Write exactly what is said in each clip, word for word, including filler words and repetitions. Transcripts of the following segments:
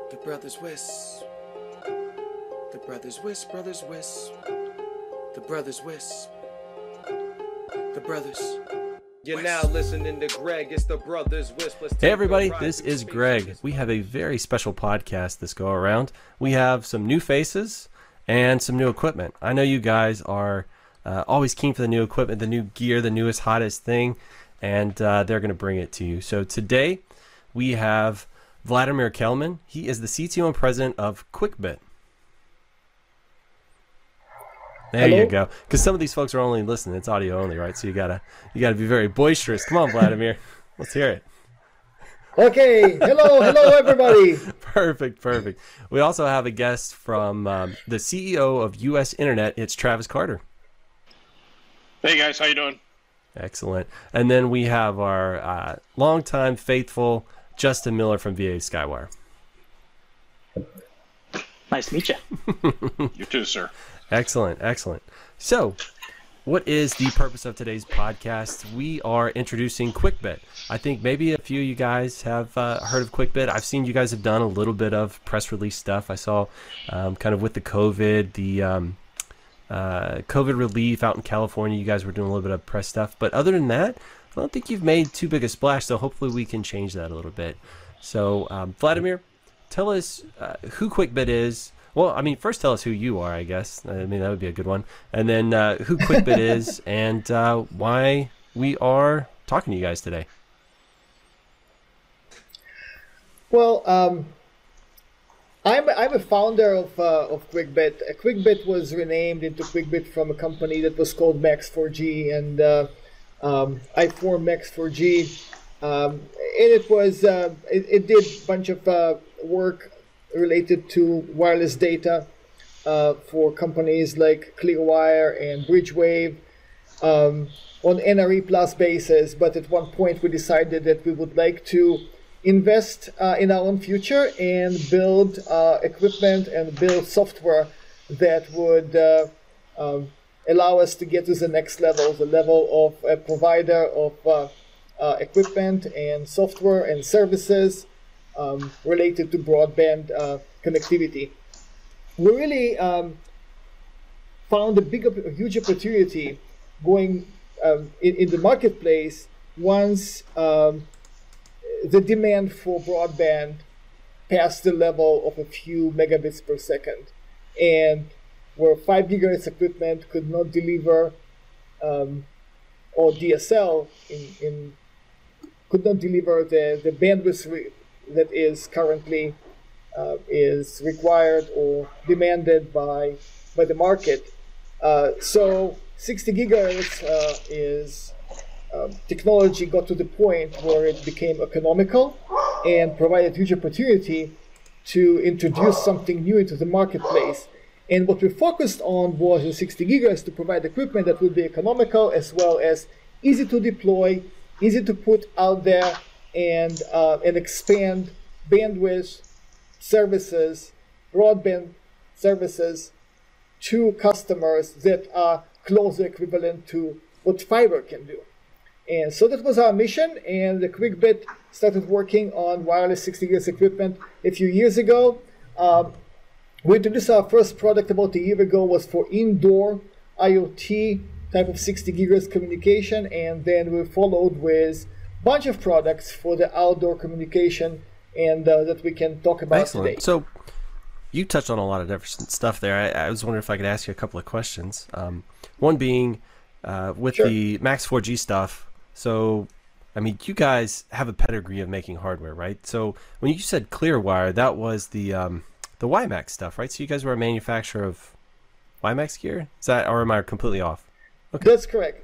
The brothers Wiss. The brothers Wiss, brothers Wiss. The brothers Wiss. The brothers. You're now listening to Greg. It's the brothers Wiss. Hey everybody, this is Greg. We have a very special podcast this go around. We have some new faces and some new equipment. I know you guys are uh, always keen for the new equipment, the new gear, the newest, hottest thing, and uh, they're going to bring it to you. So today we have Vladimir Kelman. He is the C T O and president of QuickBit. There Hello? you go. Because some of these folks are only listening; it's audio only, right? So you gotta you gotta be very boisterous. Come on, Vladimir, let's hear it. Okay, hello, hello everybody. Perfect, perfect. We also have a guest from um, the C E O of U S Internet. It's Travis Carter. Hey guys, how you doing? Excellent. And then we have our uh, longtime faithful Justin Miller from V A Skywire. Nice to meet you. You too, sir. Excellent, excellent. So, what is the purpose of today's podcast? We are introducing QuickBit. I think maybe a few of you guys have uh, heard of QuickBit. I've seen you guys have done a little bit of press release stuff. I saw um, kind of with the COVID, the um, uh, COVID relief out in California, you guys were doing a little bit of press stuff. But other than that, I don't think you've made too big a splash, so hopefully we can change that a little bit. So, um, Vladimir, tell us uh, who QuickBit is. Well, I mean, first tell us who you are, I guess. I mean, that would be a good one. And then uh, who QuickBit is and uh, why we are talking to you guys today. Well, um, I'm I'm a founder of uh, of QuickBit. Uh, QuickBit was renamed into QuickBit from a company that was called Max four G, and uh, um, I formed Max four G, um, and it was uh, it, it did a bunch of uh, work related to wireless data uh, for companies like Clearwire and Bridgewave um, on N R E plus basis. But at one point we decided that we would like to invest uh, in our own future and build uh, equipment and build software that would uh, um, allow us to get to the next level, the level of a provider of uh, uh, equipment and software and services Um, related to broadband uh, connectivity. We really um, found a big, a huge opportunity going um, in, in the marketplace once um, the demand for broadband passed the level of a few megabits per second, and where five gigahertz equipment could not deliver, um, or D S L in, in could not deliver the the bandwidth re- that is currently uh, is required or demanded by by the market. Uh, so sixty gigahertz uh, is um, technology got to the point where it became economical and provided huge opportunity to introduce something new into the marketplace. And what we focused on was in sixty gigahertz to provide equipment that would be economical as well as easy to deploy, easy to put out there, and uh, and expand bandwidth services, broadband services to customers that are closely equivalent to what fiber can do. And so that was our mission, and the QuickBit started working on wireless sixty gigahertz equipment a few years ago. Um, we introduced our first product about a year ago, was for indoor IoT type of sixty gigahertz communication, and then we followed with bunch of products for the outdoor communication, and uh, that we can talk about Excellent. today. So you touched on a lot of different stuff there. I, I was wondering if I could ask you a couple of questions. Um, one being uh, with Sure. the Max four G stuff. So, I mean, you guys have a pedigree of making hardware, right? So when you said Clearwire, that was the um, the WiMAX stuff, right? So you guys were a manufacturer of WiMAX gear? Is that, or am I completely off? Okay. That's correct.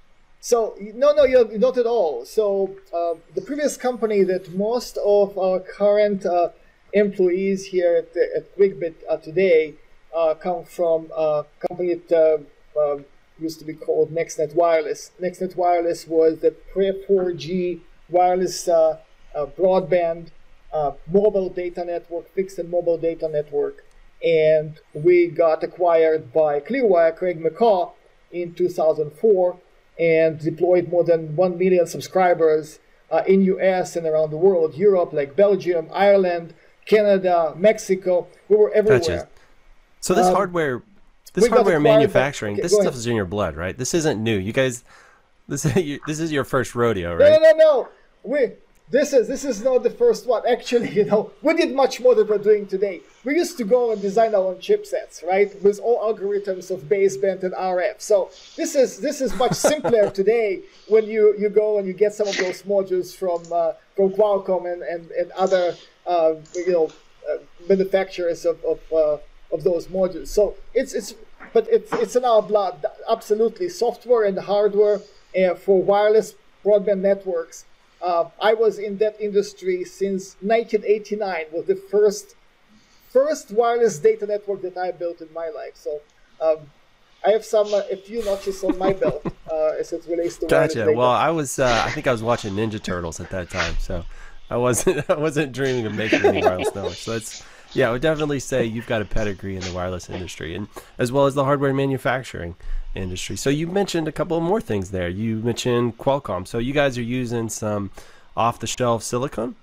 So, no, no, you're not at all. So, uh, the previous company that most of our current uh, employees here at, the, at QuickBit uh, today uh, come from a company that uh, uh, used to be called NextNet Wireless. NextNet Wireless was the pre four G wireless uh, uh, broadband uh, mobile data network, fixed and mobile data network. And we got acquired by Clearwire, Craig McCaw, in two thousand four. And deployed more than one million subscribers uh, in U S and around the world, Europe, like Belgium, Ireland, Canada, Mexico. We were everywhere. Gotcha. So this Um, hardware, this we got hardware acquired by- manufacturing, okay, this go stuff ahead. is in your blood, right? This isn't new. You guys, this is your, this is your first rodeo, No, right? no, no, no. We this is this is not the first one. Actually, you know, we did much more than we're doing today. We used to go and design our own chipsets, right, with all algorithms of baseband and R F. So this is this is much simpler today when you, you go and you get some of those modules from uh, from Qualcomm and and and other uh, you know uh, manufacturers of of, uh, of those modules. So it's it's but it's it's in our blood. Absolutely, software and hardware uh, for wireless broadband networks. Uh, I was in that industry since nineteen eighty-nine. Was the first first wireless data network that I built in my life. So um, I have some uh, a few notches on my belt uh, as it relates to wireless Gotcha. data. Well, I was, uh, I think I was watching Ninja Turtles at that time, so I wasn't, I wasn't dreaming of making any wireless networks. So that's, yeah, I would definitely say you've got a pedigree in the wireless industry, and as well as the hardware manufacturing industry. So you mentioned a couple of more things there. You mentioned Qualcomm. So you guys are using some off-the-shelf silicon?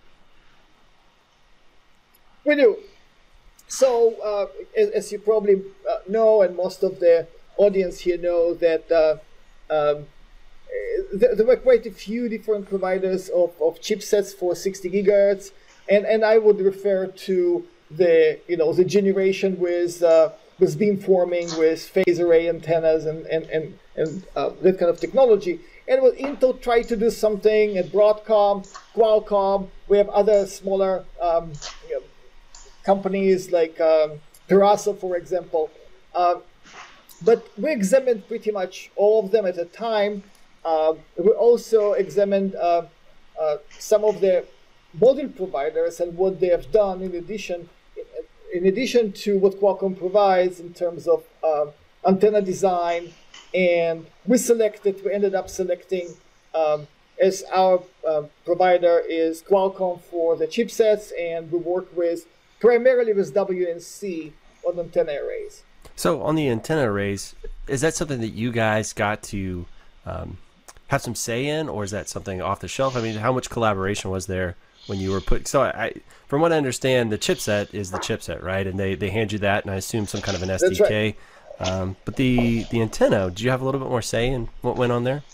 We do. So, uh, as, as you probably uh, know, and most of the audience here know, that uh, um, there, there were quite a few different providers of, of chipsets for sixty gigahertz, and, and I would refer to the you know the generation with uh, with beamforming, with phase array antennas, and and and, and uh, that kind of technology. And with Intel tried to do something at Broadcom, Qualcomm. We have other smaller um, you know, companies like um, Peraso, for example. Um, but we examined pretty much all of them at a time. Uh, we also examined uh, uh, some of the module providers and what they have done in addition, in addition to what Qualcomm provides in terms of uh, antenna design. And we selected, we ended up selecting um, as our uh, provider is Qualcomm for the chipsets, and we work with primarily with W N C on antenna arrays. So on the antenna arrays, is that something that you guys got to um, have some say in, or is that something off the shelf? I mean, how much collaboration was there when you were put? So I, from what I understand, the chipset is the chipset, right? And they, they hand you that, and I assume some kind of an S D K. That's right. Um, but the, the antenna, did you have a little bit more say in what went on there?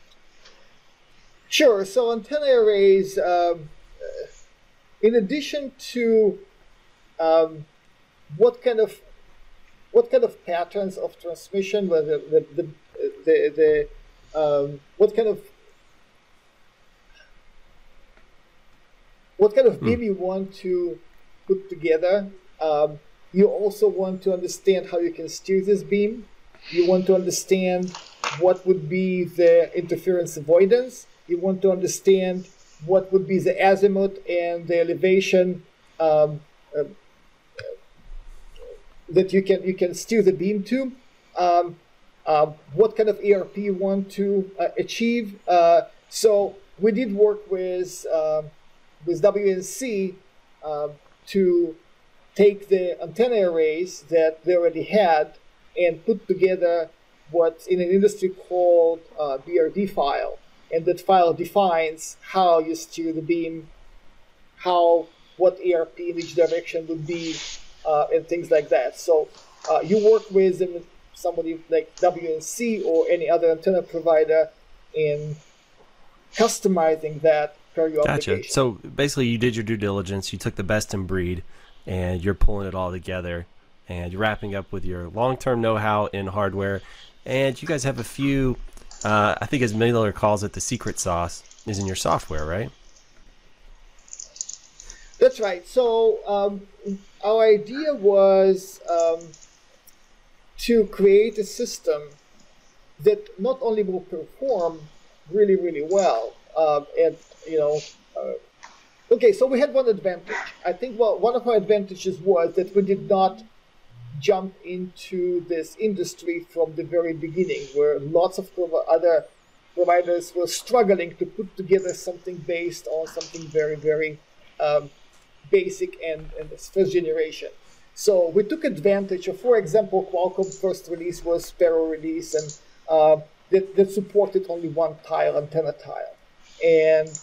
Sure. So antenna arrays, um, in addition to um, what kind of what kind of patterns of transmission, whether the the the, the um, what kind of what kind of beam you want to put together. Um, You also want to understand how you can steer this beam. You want to understand what would be the interference avoidance. You want to understand what would be the azimuth and the elevation um, uh, that you can you can steer the beam to. Um, uh, what kind of A R P you want to uh, achieve. Uh, so we did work with uh, with W N C uh, to take the antenna arrays that they already had and put together what's in an industry called uh, B R D file. And that file defines how you steer the beam, how, what A R P in each direction would be, uh, and things like that. So uh, you work with them, somebody like W N C or any other antenna provider in customizing that per your Gotcha. application. So basically you did your due diligence, you took the best in breed, and you're pulling it all together, and you're wrapping up with your long-term know-how in hardware. And you guys have a few, uh, I think as Miller calls it, the secret sauce is in your software, right? That's right. So um, our idea was um, to create a system that not only will perform really, really well, uh, and you know, uh, okay. So we had one advantage. I think well, one of our advantages was that we did not jump into this industry from the very beginning, where lots of other providers were struggling to put together something based on something very, very um, basic and, and first generation. So we took advantage of, for example, Qualcomm first release was Sparrow release, and uh, that, that supported only one tile, antenna tile. And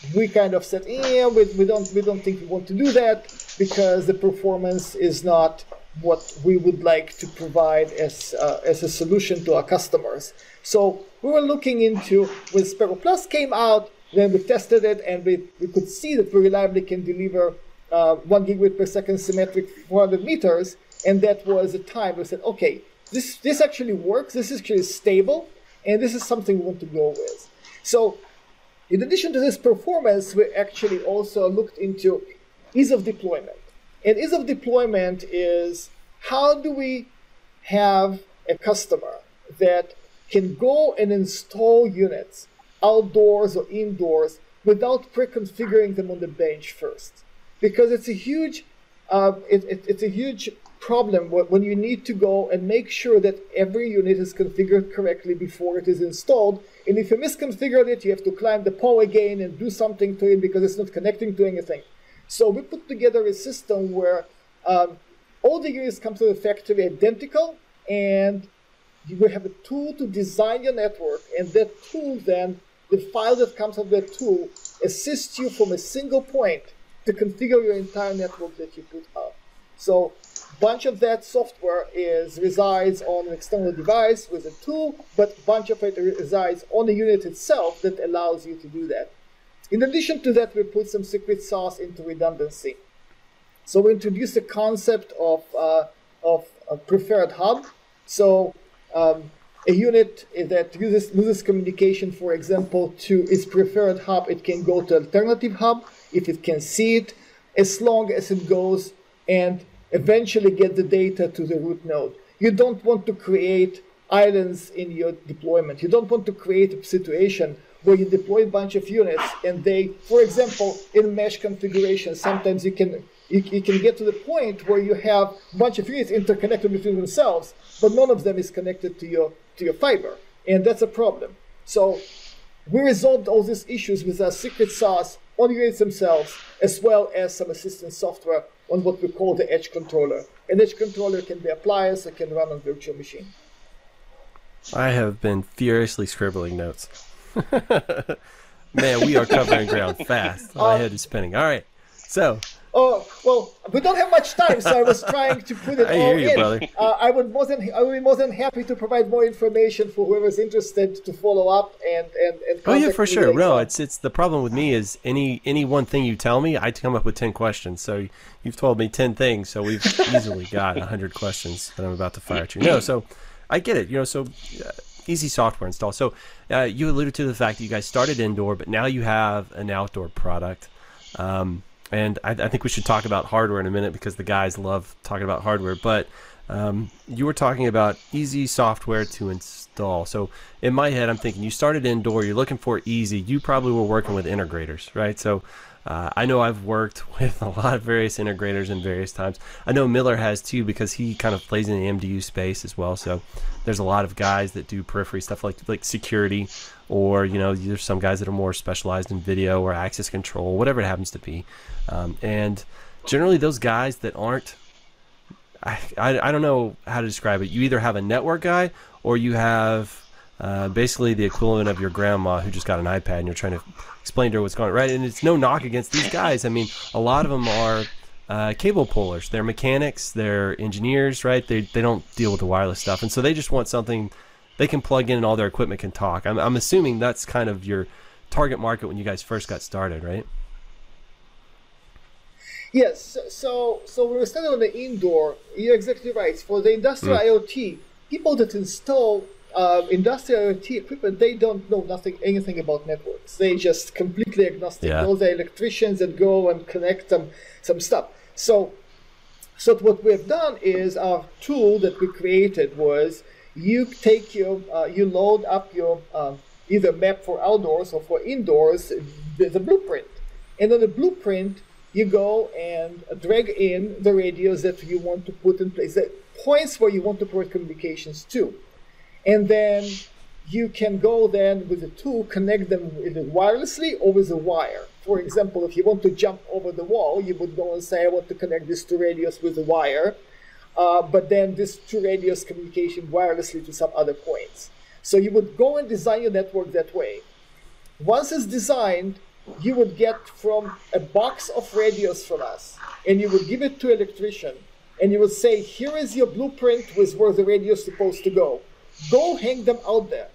we kind of said, yeah, we, we don't we don't think we want to do that because the performance is not what we would like to provide as uh, as a solution to our customers. So we were looking into when Sparrow Plus came out, then we tested it and we, we could see that we reliably can deliver uh, one gigabit per second symmetric four hundred meters, and that was a time we said, okay, this this actually works, this is actually stable, and this is something we want to go with. So in addition to this performance, we actually also looked into ease of deployment. And ease of deployment is how do we have a customer that can go and install units outdoors or indoors without pre-configuring them on the bench first? Because it's a huge, uh, it, it, it's a huge problem when you need to go and make sure that every unit is configured correctly before it is installed. And if you misconfigured it, you have to climb the pole again and do something to it because it's not connecting to anything. So we put together a system where um, all the units come to the factory identical, and you will have a tool to design your network, and that tool then, the file that comes from that tool, assists you from a single point to configure your entire network that you put up. So bunch of that software is resides on an external device with a tool, but bunch of it resides on the unit itself that allows you to do that. In addition to that, we put some secret sauce into redundancy. So we introduced the concept of, uh, of a preferred hub. So um, a unit that uses, loses communication, for example, to its preferred hub, it can go to alternative hub if it can see it, as long as it goes and eventually get the data to the root node. You don't want to create islands in your deployment. You don't want to create a situation where you deploy a bunch of units and they, for example, in mesh configuration, sometimes you can you, you can get to the point where you have a bunch of units interconnected between themselves, but none of them is connected to your to your fiber, and that's a problem. So we resolved all these issues with our secret sauce on the units themselves, as well as some assistance software on what we call the edge controller. An edge controller can be appliance, it can run on virtual machine. I have been furiously scribbling notes. Man, we are covering ground fast. My um, head is spinning. All right, so. Oh well, we don't have much time, so I was trying to put it I all hear you, in. Brother. Uh, I would more than I would be more than happy to provide more information for whoever's interested to follow up and and and. Oh yeah, for sure. No, on. it's it's the problem with me is any any one thing you tell me, I come up with ten questions. So you've told me ten things, so we've easily got a hundred questions that I'm about to fire at you. No, so I get it. You know, so. Uh, Easy software install. So uh, you alluded to the fact that you guys started indoor, but now you have an outdoor product. Um, and I, I think we should talk about hardware in a minute because the guys love talking about hardware. But um, you were talking about easy software to install. So in my head, I'm thinking you started indoor, you're looking for easy. You probably were working with integrators, right? So uh, I know I've worked with a lot of various integrators in various times. I know Miller has too because he kind of plays in the M D U space as well. So there's a lot of guys that do periphery stuff like like security, or you know, there's some guys that are more specialized in video or access control, whatever it happens to be. Um, and generally, those guys that aren't, I, I I don't know how to describe it. You either have a network guy or you have uh, basically the equivalent of your grandma who just got an iPad and you're trying to explain to her what's going on, right? And it's no knock against these guys. I mean, a lot of them are uh, cable pullers. They're mechanics. They're engineers, right? They they don't deal with the wireless stuff, and so they just want something they can plug in and all their equipment can talk. I'm I'm assuming that's kind of your target market when you guys first got started, right? Yes. So so we were started on the indoor. You're exactly right. For the industrial mm. IoT, people that install uh, industrial IoT equipment, they don't know nothing, anything about networks. They just completely agnostic. Yeah. Those are electricians that go and connect some some stuff. So, so what we have done is our tool that we created was you take your uh, you load up your uh, either map for outdoors or for indoors, the, the blueprint, and on the blueprint you go and drag in the radios that you want to put in place, the points where you want to provide communications to. And then you can go then with the tool, connect them either wirelessly or with a wire. For example, if you want to jump over the wall, you would go and say, I want to connect these two radios with a wire, uh, but then these two radios communication wirelessly to some other points. So you would go and design your network that way. Once it's designed, you would get from a box of radios from us, and you would give it to an electrician, and you would say, here is your blueprint with where the radio is supposed to go. Go hang them out there.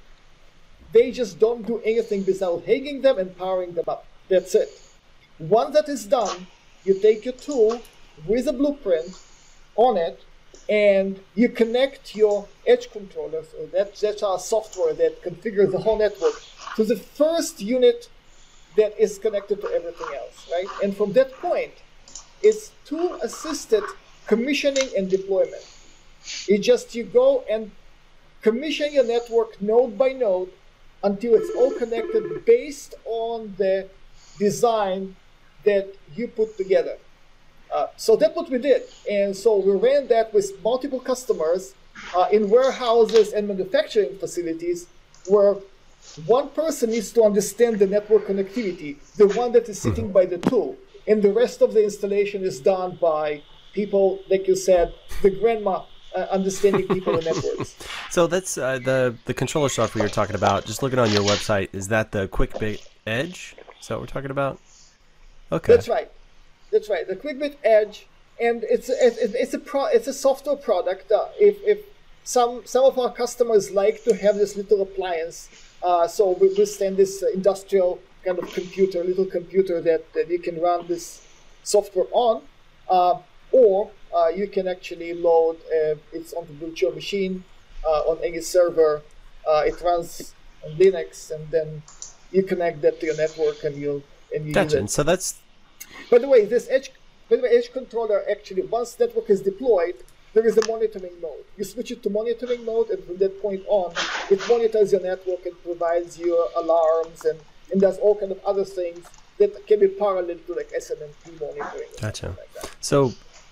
They just don't do anything without hanging them and powering them up. That's it. Once that is done, you take your tool with a blueprint on it, and you connect your edge controller, so that, that's our software that configures the whole network, to the first unit that is connected to everything else, right? And from that point, it's tool-assisted commissioning and deployment. It's just you go and commission your network node by node until it's all connected based on the design that you put together. Uh, so that's what we did. And so we ran that with multiple customers uh, in warehouses and manufacturing facilities where one person needs to understand the network connectivity, the one that is sitting by the tool. And the rest of the installation is done by people, like you said, the grandma uh, understanding people in networks. So that's uh, the, the controller software you're talking about. Just looking on your website, is that the QuickBit Edge? Is that what we're talking about? Okay. That's right. That's right. The QuickBit Edge, and it's it's it's a pro, it's a software product. Uh, if if some some of our customers like to have this little appliance, uh, so we we send this uh, industrial kind of computer, little computer that, that you can run this software on, uh, or uh, you can actually load uh, it's on the virtual machine uh, on any server. Uh, it runs on Linux, and then you connect that to your network, and you and you Gotcha. use it. And so that's. By the way, this edge, by the way, edge controller actually, once network is deployed, there is a monitoring mode. You switch it to monitoring mode, and from that point on, it monitors your network and provides you alarms and, and does all kind of other things that can be parallel to like S N M P monitoring. Gotcha. Like that. So,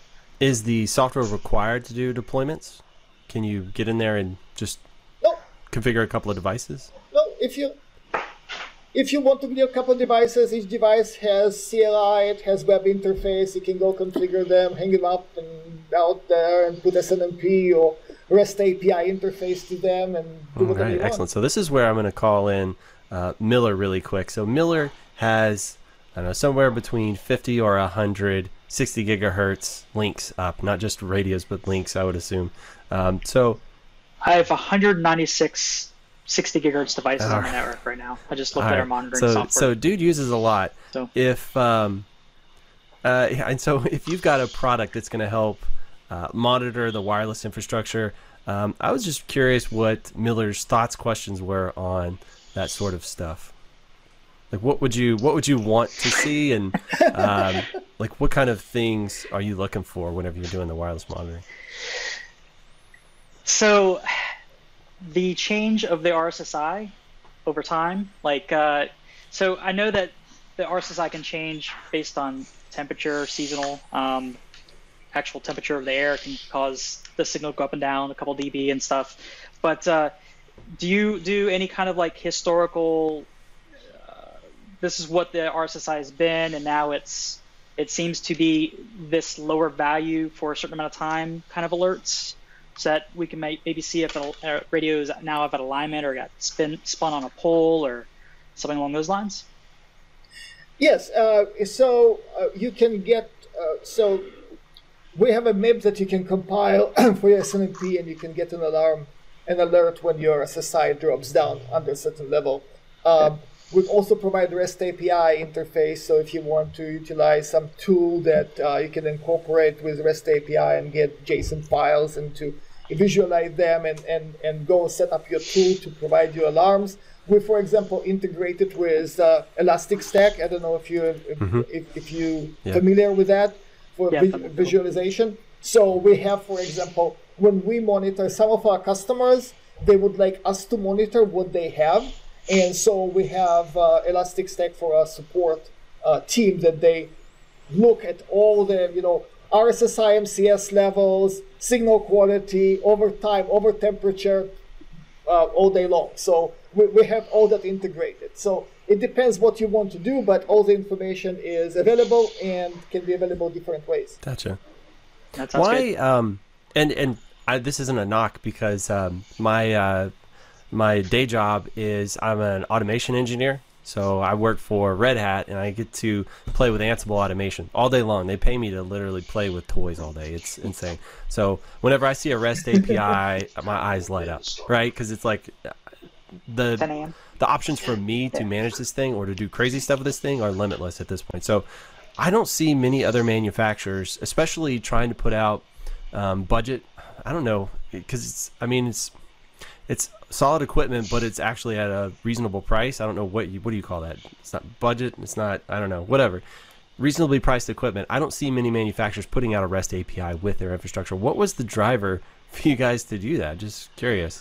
is the software required to do deployments? Can you get in there and just no. configure a couple of devices? No, if you if you want to do a couple of devices, each device has C L I, it has web interface. You can go configure them, hang them up and out there, and put S N M P or REST A P I interface to them, and do All whatever right, you want. excellent. So this is where I'm going to call in uh, Miller really quick. So Miller has, I don't know, somewhere between fifty or one hundred sixty gigahertz links up, not just radios, but links, I would assume. Um, so I have one hundred ninety-six sixty gigahertz devices All on the right. network right now. I just looked All at right. our monitoring so, software. So dude uses a lot. So- If um, uh, and so if you've got a product that's going to help uh, monitor the wireless infrastructure, um, I was just curious what Miller's thoughts, questions were on that sort of stuff. Like, what would you what would you want to see, and um, like what kind of things are you looking for whenever you're doing the wireless monitoring? So the change of the R S S I over time, like, uh, so I know that the R S S I can change based on temperature, seasonal, um, actual temperature of the air can cause the signal to go up and down a couple dB and stuff. But uh, do you do any kind of like historical, uh, this is what the R S S I has been, and now it's, it seems to be this lower value for a certain amount of time kind of alerts? So that we can may, maybe see if a radio is now out of alignment or got spin, spun on a pole or something along those lines? Yes, uh, so uh, you can get, uh, so we have a M I B that you can compile for your S N M P, and you can get an alarm, an alert when your S S I drops down under a certain level. Um, we also provide REST A P I interface, so if you want to utilize some tool that uh, you can incorporate with REST A P I and get JSON files and to visualize them and, and, and go set up your tool to provide you alarms. We, for example, integrated with uh, Elasticstack. I don't know if you're if, Mm-hmm. if, if you Yeah. familiar with that for Yeah, vi- familiar. visualization. So we have, for example, when we monitor some of our customers, they would like us to monitor what they have. And so we have uh, Elasticstack for our support uh, team that they look at all the, you know, R S S I M C S levels, signal quality, over time, over temperature, uh, all day long. So we, we have all that integrated. So it depends what you want to do, but all the information is available and can be available different ways. Gotcha. That sounds Why? good. Um, and and I, this isn't a knock because um, my uh, my day job is I'm an automation engineer. So I work for Red Hat, and I get to play with Ansible automation all day long. They pay me to literally play with toys all day. It's insane. So whenever I see a REST A P I, my eyes light up, right? Because it's like the ten a.m. the options for me to manage this thing or to do crazy stuff with this thing are limitless at this point. So I don't see many other manufacturers, especially trying to put out um, budget. I don't know, because it's, I mean, it's it's solid equipment, but it's actually at a reasonable price. I don't know what you, what do you call that? It's not budget. It's not, I don't know, whatever. Reasonably priced equipment. I don't see many manufacturers putting out a REST A P I with their infrastructure. What was the driver for you guys to do that? Just curious.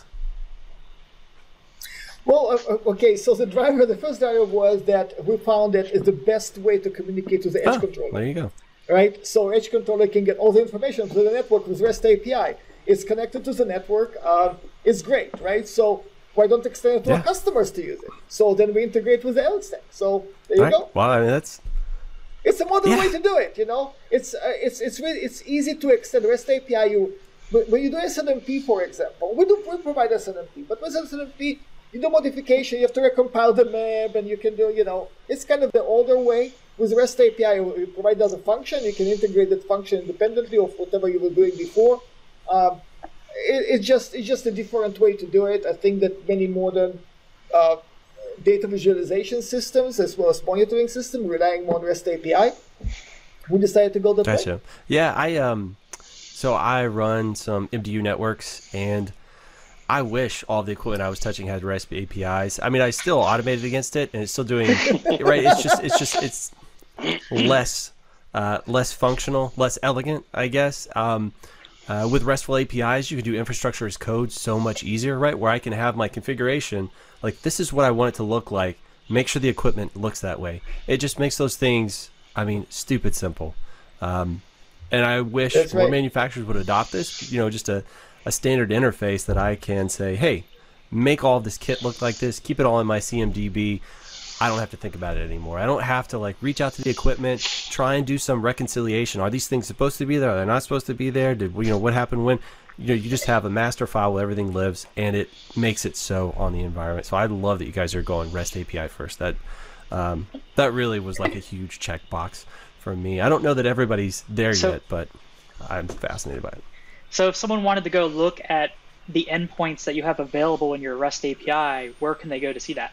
Well, uh, okay, so the driver, the first driver was that we found that it's the best way to communicate to the edge Oh, controller. there you go. Right? So edge controller can get all the information through the network with REST A P I. It's connected to the network. Um, it's great, right? So why don't extend it to Yeah. our customers to use it? So then we integrate with the L stack. So there you Right. go. Well, I mean, that's, It's a modern Yeah. way to do it. You know, it's uh, it's it's really it's easy to extend REST A P I. You when when you do S N M P, for example, we do we provide S N M P, but with S N M P, you do modification. You have to recompile the map, and you can do you know it's kind of the older way. With REST A P I, you provide as a function. You can integrate that function independently of whatever you were doing before. Um, it, it's just it's just a different way to do it. I think that many modern uh, data visualization systems, as well as monitoring systems, relying more on REST A P I, we decided to go that way. gotcha. Yeah, I um, so I run some M D U networks, and I wish all the equipment I was touching had REST A P Is. I mean, I still automated against it, and it's still doing right. It's just, it's just, it's less, uh, less functional, less elegant, I guess. Um, uh, with RESTful A P Is, you can do infrastructure as code so much easier, right? Where I can have my configuration, like this is what I want it to look like. Make sure the equipment looks that way. It just makes those things, I mean, stupid simple. Um, and I wish That's more right. manufacturers would adopt this. You know, just a a standard interface that I can say, hey, make all of this kit look like this, keep it all in my C M D B. I don't have to think about it anymore. I don't have to like reach out to the equipment, try and do some reconciliation. Are these things supposed to be there? Are they not supposed to be there? Did you know what happened when? You know, you just have a master file where everything lives, and it makes it so on the environment. So I love that you guys are going REST A P I first. That um, that really was like a huge checkbox for me. I don't know that everybody's there So- yet, but I'm fascinated by it. So if someone wanted to go look at the endpoints that you have available in your REST A P I, where can they go to see that?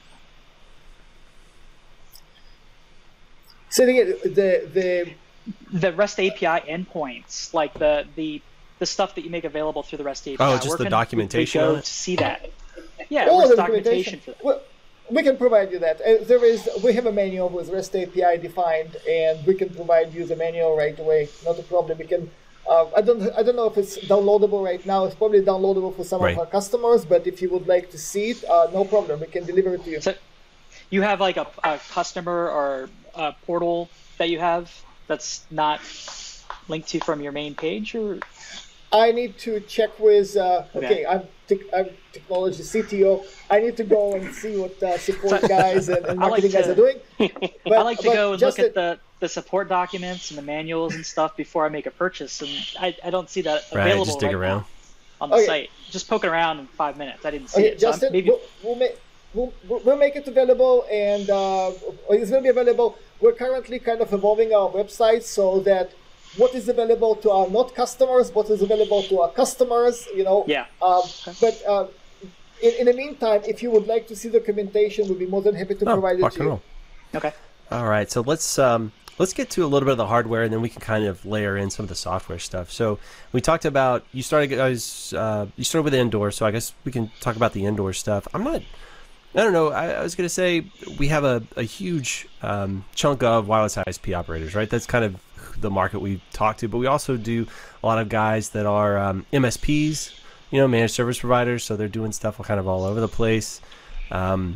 So again, the the The REST A P I endpoints, like the the the stuff that you make available through the REST A P I. Oh, just where the can documentation we on go it? to see that? Yeah, all where's the the documentation for that? Well, we can provide you that. Uh, there is we have a manual with REST A P I defined, and we can provide you the manual right away. Not a problem. We can. Uh, I don't. I don't know if it's downloadable right now. It's probably downloadable for some Right. of our customers. But if you would like to see it, uh, no problem. We can deliver it to you. So you have like a, a customer or a portal that you have that's not linked to from your main page, or I need to check with. Uh, okay, Okay. I'm, tech I'm technology C T O. I need to go and see what uh, support guys and, and I like marketing guys to- are doing. But, I like to but go and just look at that- the, the support documents and the manuals and stuff before I make a purchase, and I, I don't see that Right, available just dig right around. now on the Okay. site. Just poking around in five minutes. I didn't see Okay, it. So I'm- Justin, maybe we'll, we'll make we'll, we'll make it available, and uh, it's going to be available. We're currently kind of evolving our website so that what is available to our not customers, what is available to our customers, you know. Yeah. Um, but uh, in, in the meantime, if you would like to see documentation, we'll be more than happy to Oh, provide it rock to and you. roll. okay. All right, so let's um, let's get to a little bit of the hardware, and then we can kind of layer in some of the software stuff. So we talked about you started guys uh, you started with indoor, so I guess we can talk about the indoor stuff. I'm not, I don't know. I, I was gonna say we have a, a huge um, chunk of wireless I S P operators, right? That's kind of the market we talk to, but we also do a lot of guys that are um, M S Ps, you know, managed service providers. So they're doing stuff kind of all over the place. Um,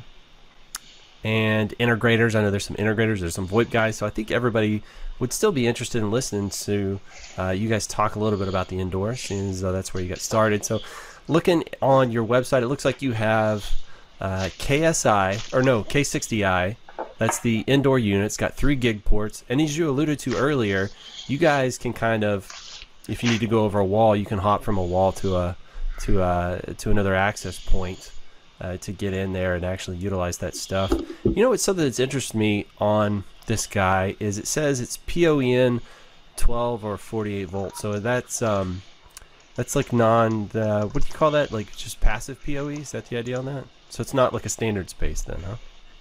and integrators. I know there's some integrators, there's some VoIP guys, so I think everybody would still be interested in listening to uh, you guys talk a little bit about the indoor, seeing as though that's where you got started. So looking on your website, it looks like you have uh, K S I, or no, K sixty I. That's the indoor unit. It's got three gig ports, and as you alluded to earlier, you guys can kind of, if you need to go over a wall, you can hop from a wall to a to a, to another access point. uh, to get in there and actually utilize that stuff. You know, it's something that's interested me on this guy is it says it's P O E N twelve or forty-eight volts. So that's um, that's like non. Uh, what do you call that? Like just passive P O E? Is that the idea on that? So it's not like a standard space then, huh?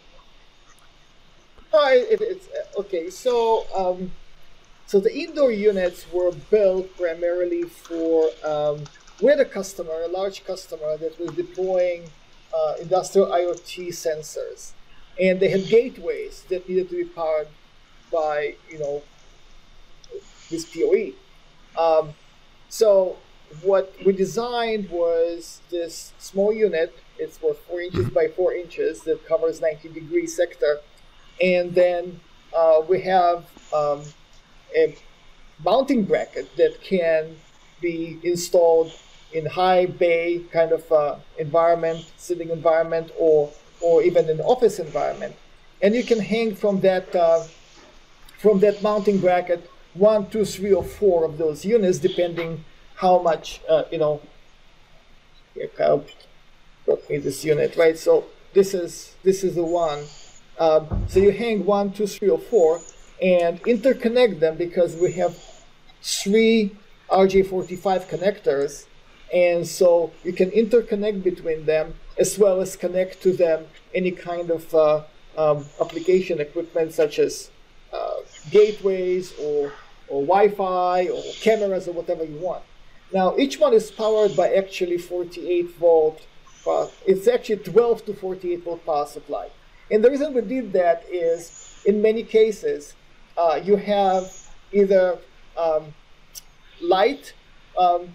Oh, it, it's okay. So, um, so the indoor units were built primarily for um, we had a customer, a large customer that was deploying uh, industrial IoT sensors, and they had gateways that needed to be powered by, you know, this P O E. Um, so what we designed was this small unit. It's for four inches by four inches that covers ninety degree sector. And then uh, we have um, a mounting bracket that can be installed in high bay kind of uh, environment, sitting environment, or or even an office environment. And you can hang from that uh, from that mounting bracket one, two, three, or four of those units, depending how much uh, you know. Here, Kyle got me this unit, right? So this is this is the one. Um, so you hang one, two, three, or four, and interconnect them because we have three R J forty-five connectors, and so you can interconnect between them as well as connect to them any kind of uh, um, application equipment such as uh, gateways or, or Wi-Fi or cameras or whatever you want. Now each one is powered by actually forty-eight volt. Uh, it's actually twelve to forty-eight volt power supply. And the reason we did that is, in many cases, uh, you have either um, light, um,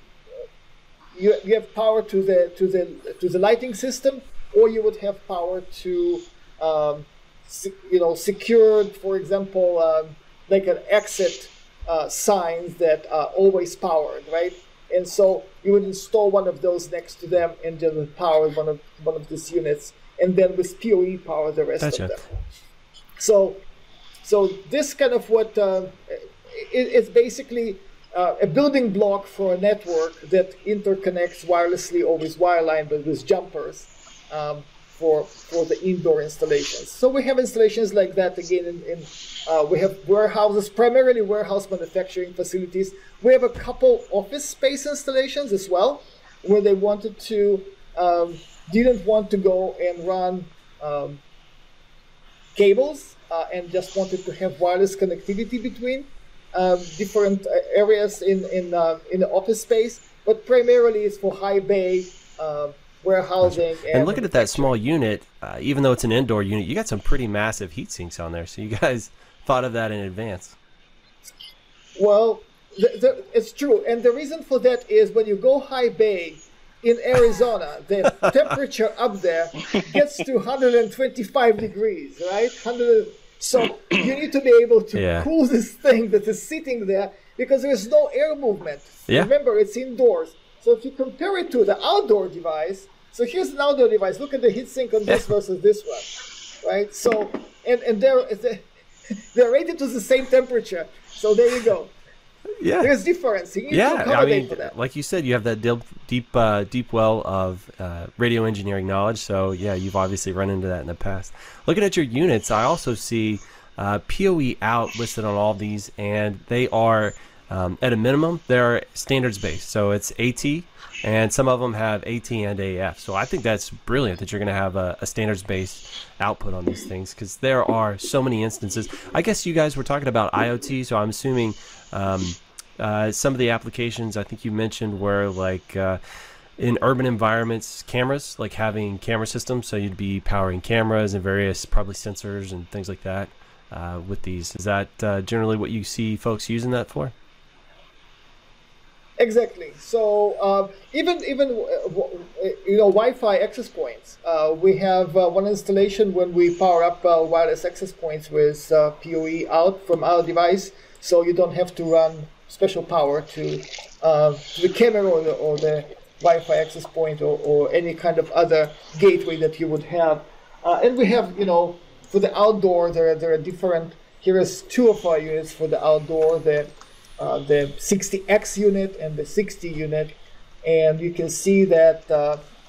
you, you have power to the to the to the lighting system, or you would have power to, um, se- you know, secured, for example, um, like an exit uh, signs that are always powered, right? And so you would install one of those next to them, and then power one of one of these units. And then with P O E power the rest Gotcha. of them. So, so this kind of what uh, it, it's basically uh, a building block for a network that interconnects wirelessly or with wireline, but with jumpers um, for for the indoor installations. So we have installations like that again. In, in uh, we have warehouses, primarily warehouse manufacturing facilities. We have a couple office space installations as well, where they wanted to. Um, didn't want to go and run um, cables uh, and just wanted to have wireless connectivity between um, different uh, areas in in uh, in the office space, but primarily it's for high bay uh, warehousing. And, and looking at that small unit, uh, even though it's an indoor unit, you got some pretty massive heat sinks on there. So you guys thought of that in advance. Well, the, the, it's true, and the reason for that is when you go high bay. In Arizona, the temperature up there gets to one hundred twenty-five degrees, right? one hundred, so you need to be able to yeah. cool this thing that is sitting there because there's no air movement. Yeah. Remember, it's indoors. So if you compare it to the outdoor device, so here's an outdoor device. Look at the heatsink on this versus this one, right? So, and, and they're, they're rated to the same temperature. So there you go. Yeah, there's difference. You need yeah, to I mean, for that. like you said, you have that deep, deep, uh, deep well of uh, radio engineering knowledge. So yeah, you've obviously run into that in the past. Looking at your units, I also see uh, P O E out listed on all of these, and they are um, at a minimum they're standards based. So it's AT, and some of them have AT and A F. So I think that's brilliant that you're going to have a, a standards based output on these things because there are so many instances. I guess you guys were talking about IoT, so I'm assuming. Um, uh, some of the applications I think you mentioned were like uh, in urban environments, cameras, like having camera systems. So you'd be powering cameras and various probably sensors and things like that uh, with these. Is that uh, generally what you see folks using that for? Exactly. So uh, even even uh, you know Wi-Fi access points. Uh, we have uh, one installation when we power up uh, wireless access points with uh, P O E out from our device. So you don't have to run special power to, uh, to the camera or the, or the Wi-Fi access point or, or any kind of other gateway that you would have. Uh, and we have, you know, for the outdoor, there are, there are different, here is two of our units for the outdoor, the, uh, the sixty X unit and the sixty unit. And you can see that uh,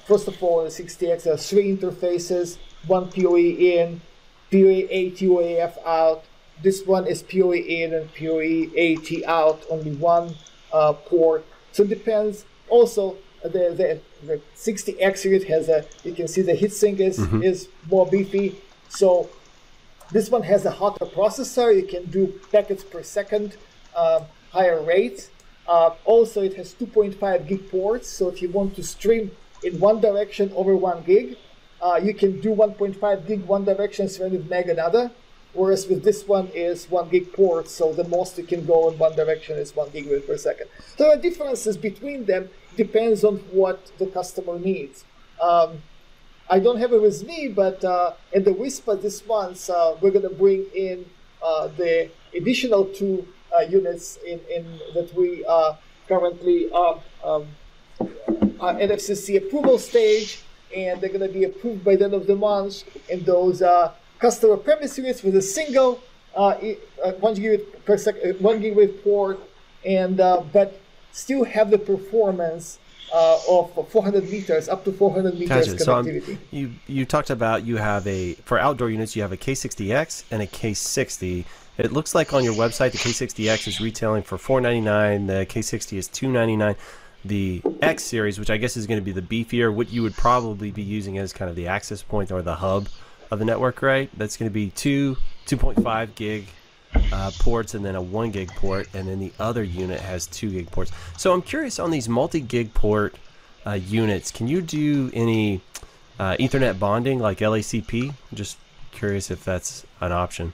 first of all, the sixty X there are three interfaces, one P O E in, P O E A T O A F out. This one is P O E in and P O E A T out, only one uh, port. So it depends. Also, the, the, the sixty X unit has a, you can see the heatsink is, mm-hmm. is more beefy. So this one has a hotter processor. You can do packets per second, uh, higher rates. Uh, also, it has two point five gig ports. So if you want to stream in one direction over one gig, uh, you can do one point five gig one direction, seven hundred meg another. Whereas with this one is one gig port, so the most you can go in one direction is one gigabit per second. So there are differences between them, depends on what the customer needs. Um, I don't have it with me, but uh, in the Whisper this month, uh, we're going to bring in uh, the additional two uh, units in, in that we are currently uh, um, uh, N F C C approval stage, and they're going to be approved by the end of the month, and those uh, customer premise units with a single uh, one gigabit per second, one gigabit port, and uh, but still have the performance uh, of four hundred meters, up to four hundred meters gotcha. connectivity. So you you talked about you have a for outdoor units you have a K sixty X and a K sixty. It looks like on your website the K sixty X is retailing for four ninety-nine. The K sixty is two ninety-nine. The X series, which I guess is going to be the beefier, what you would probably be using as kind of the access point or the hub of the network, right? That's going to be two two point five gig uh, ports and then a one gig port, and then the other unit has two gig ports. So I'm curious on these multi-gig port uh, units, can you do any uh, Ethernet bonding like L A C P? I'm just curious if that's an option.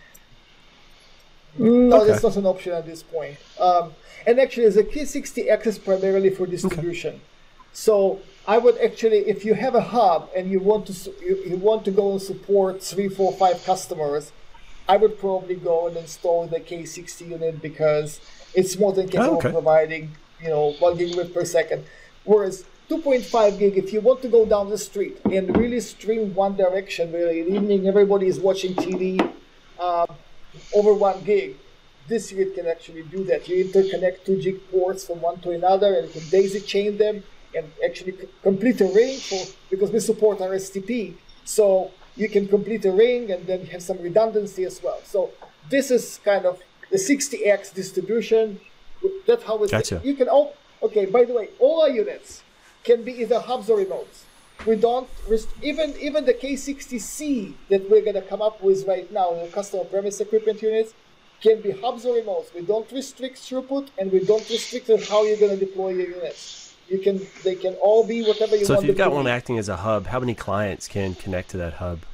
No, okay. That's not an option at this point. Um, and actually, the K sixty X is primarily for distribution. Okay. So I would actually, if you have a hub and you want to you, you want to go and support three, four, five customers, I would probably go and install the K sixty unit because it's more than capable oh, okay. of providing, you know, one gigabit per second. Whereas two point five gig, if you want to go down the street and really stream one direction, really, in the evening everybody is watching T V uh, over one gig. This unit can actually do that. You interconnect two gig ports from one to another and you can daisy chain them and actually complete a ring for, because we support R S T P. So you can complete a ring and then have some redundancy as well. So this is kind of the sixty X distribution. That's how it's gotcha. You can all okay, by the way, all our units can be either hubs or remotes. We don't rest, even even the K sixty C that we're gonna come up with right now, the customer premise equipment units, can be hubs or remotes. We don't restrict throughput and we don't restrict how you're gonna deploy your units. You can, they can all be whatever you so want. So if you've got be. one acting as a hub, how many clients can connect to that hub?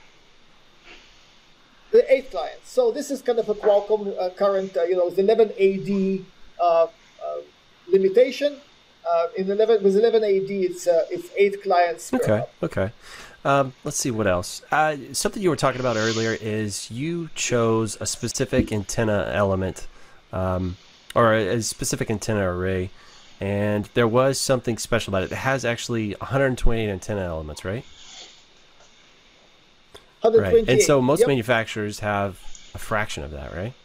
The eight clients. So this is kind of a Qualcomm uh, current, uh, you know, the eleven A D uh, uh, limitation. Uh, in eleven with eleven A D, it's uh, it's eight clients. Per okay. hub. Okay. Um, let's see what else. Uh, something you were talking about earlier is you chose a specific antenna element, um, or a, a specific antenna array. And there was something special about it. It has actually one hundred twenty-eight antenna elements, right? one hundred twenty-eight. Right. And so most yep. manufacturers have a fraction of that, right?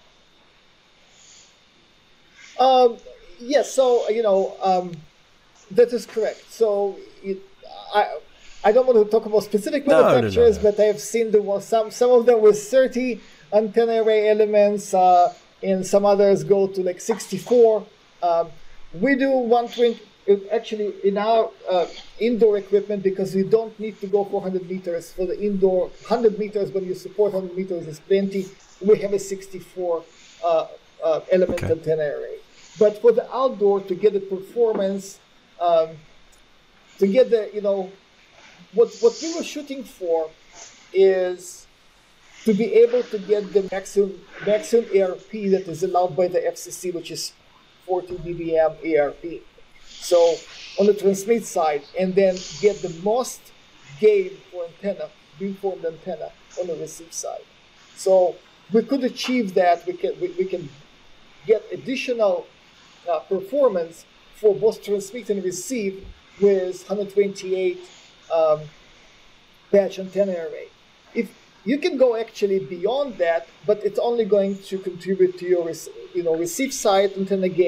Um, yes. So you know um, that is correct. So it, I I don't want to talk about specific manufacturers, no, no, no, no. but I have seen there was some some of them with thirty antenna array elements, uh, and some others go to like sixty-four. Um, We do one twenty, actually in our uh, indoor equipment, because we don't need to go four hundred meters for the indoor. one hundred meters, when you support one hundred meters is plenty. We have a sixty-four uh, uh, element okay. antenna array. But for the outdoor, to get the performance, um, to get the, you know, what, what we were shooting for is to be able to get the maximum, maximum A R P that is allowed by the F C C, which is forty D B M A R P. So on the transmit side, and then get the most gain for antenna, beamformed antenna on the receive side. So we could achieve that. We can we, we can get additional uh, performance for both transmit and receive with one hundred twenty-eight um, patch antenna array. If you can go actually beyond that, but it's only going to contribute to your you know receive side antenna gain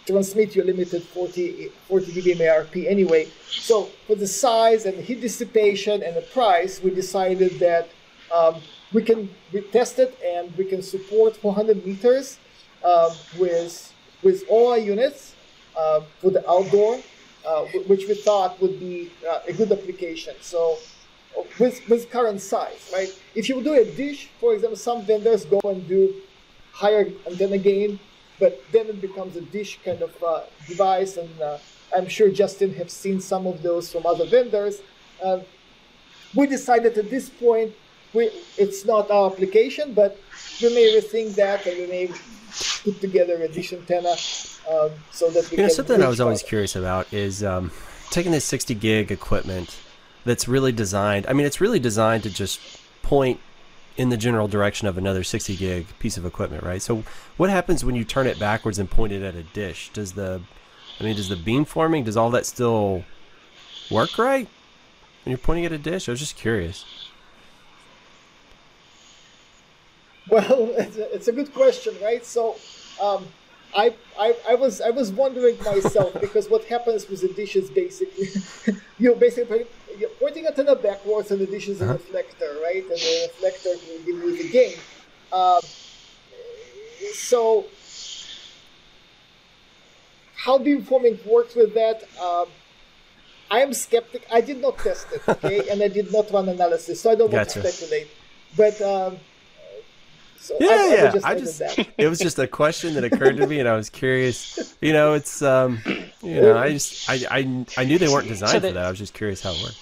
transmit your limited forty, forty dBm A R P anyway. So for the size and the heat dissipation and the price, we decided that um, we can we test it and we can support four hundred meters um, with with all our units uh, for the outdoor, uh, which we thought would be uh, a good application. So with with current size, right? If you do a dish, for example, some vendors go and do higher antenna gain, but then it becomes a dish kind of uh, device, and uh, I'm sure Justin have seen some of those from other vendors. Uh, we decided at this point, we, it's not our application, but we may rethink that, and we may put together a dish antenna um, so that we you know, can... something I was always farther. curious about is um, taking this sixty gig equipment that's really designed, I mean, it's really designed to just point in the general direction of another sixty gig piece of equipment, right? So what happens when you turn it backwards and point it at a dish? Does the, I mean, does the beamforming, does all that still work right when you're pointing at a dish? I was just curious. Well, it's a, it's a good question, right? So um, I, I I was I was wondering myself, because what happens with the dish is basically, you're basically you're pointing antenna backwards and the dish is a Uh-huh. reflector, right? And the reflector will give you the gain. Um, so how beamforming works with that? Um, I am skeptic. I did not test it, okay, and I did not run analysis, so I don't Gotcha. want to speculate. But um, so Yeah, I, I yeah. would just I added just, that. it was just a question that occurred to me, and I was curious. You know, it's, um, you know, I just, I, I, I knew they weren't designed So for the- that. I was just curious how it worked.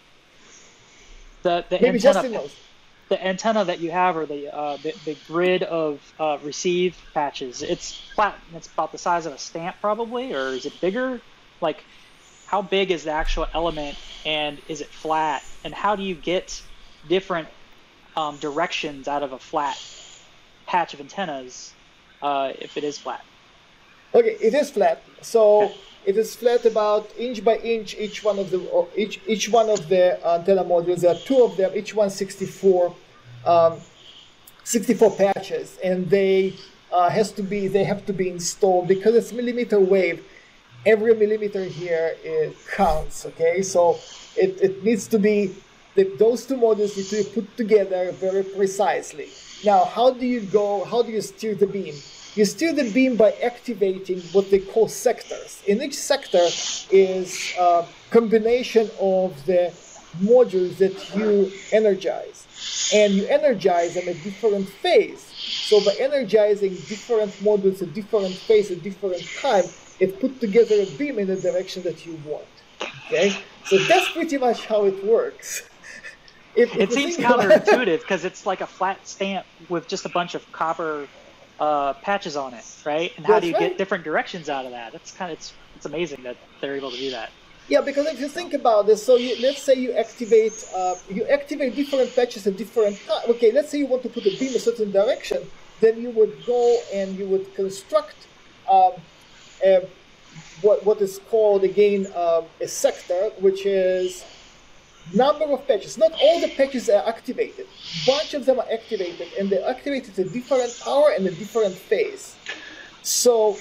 The the Maybe Justin antenna knows. the antenna that you have, or the uh, the, the grid of uh, receive patches, it's flat. It's about the size of a stamp, probably, or is it bigger? Like, how big is the actual element, and is it flat? And how do you get different um, directions out of a flat patch of antennas uh, if it is flat? Okay, it is flat. So Okay. it is flat about inch by inch. Each one of the or each each one of the antenna modules. There are two of them. Each one sixty-four, um, sixty-four patches, and they uh, has to be they have to be installed because it's millimeter wave. Every millimeter here it counts. Okay, so it, it needs to be that those two modules need to be put together very precisely. Now, how do you go? How do you steer the beam? You steer the beam by activating what they call sectors. In each sector is a combination of the modules that you energize. And you energize them at different phase. So by energizing different modules at different phase at different time, it put together a beam in the direction that you want. Okay? So that's pretty much how it works. If, if It you seems think about- counterintuitive because it's like a flat stamp with just a bunch of copper uh, patches on it, right? And how That's do you right. get different directions out of that? It's kind of it's it's amazing that they're able to do that. Yeah, because if you think about this, so you, let's say you activate uh, you activate different patches at different times. Okay, let's say you want to put a beam a certain direction, then you would go and you would construct um, a, what what is called again um, a sector, which is number of patches. Not all the patches are activated. Bunch of them are activated, and they're activated at different power and a different phase. So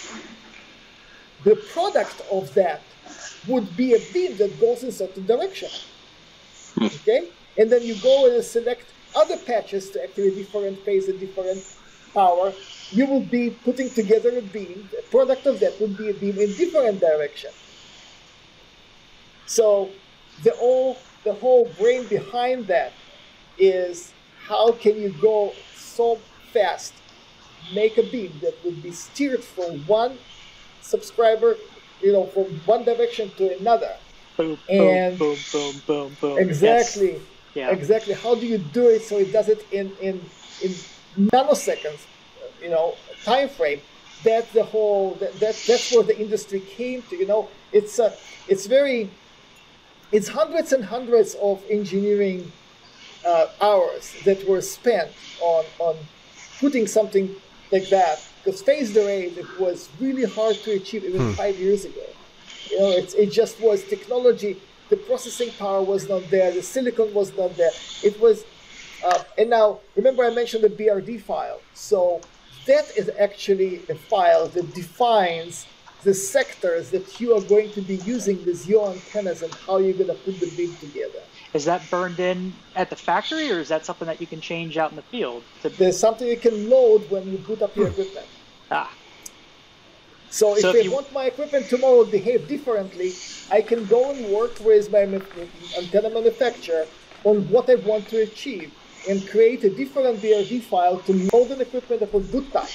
the product of that would be a beam that goes in certain direction. Okay? And then you go and select other patches to activate different phase and different power. You will be putting together a beam. The product of that would be a beam in different direction. So the whole the whole brain behind that is how can you go so fast, make a beam that would be steered from one subscriber, you know, from one direction to another. Boom, And- boom, boom, boom, boom, boom. Exactly. Yes. Yeah. Exactly. How do you do it so it does it in in in nanoseconds, you know, time frame? That's the whole. That, that that's where the industry came to. You know, it's uh, it's very. It's hundreds and hundreds of engineering uh, hours that were spent on on putting something like that. Because phased arrays, it was really hard to achieve even Hmm. five years ago. You know, it's, it just was technology. The processing power was not there. The silicon was not there. It was, uh, and now remember I mentioned the B R D file. So that is actually a file that defines the sectors that you are going to be using with your antennas and how you're going to put the beam together. Is that burned in at the factory, or is that something that you can change out in the field? To... There's something you can load when you boot up your equipment. Ah. So if, So if I you- want my equipment tomorrow to behave differently, I can go and work with my ma- antenna manufacturer on what I want to achieve and create a different B R D file to load an equipment upon boot time.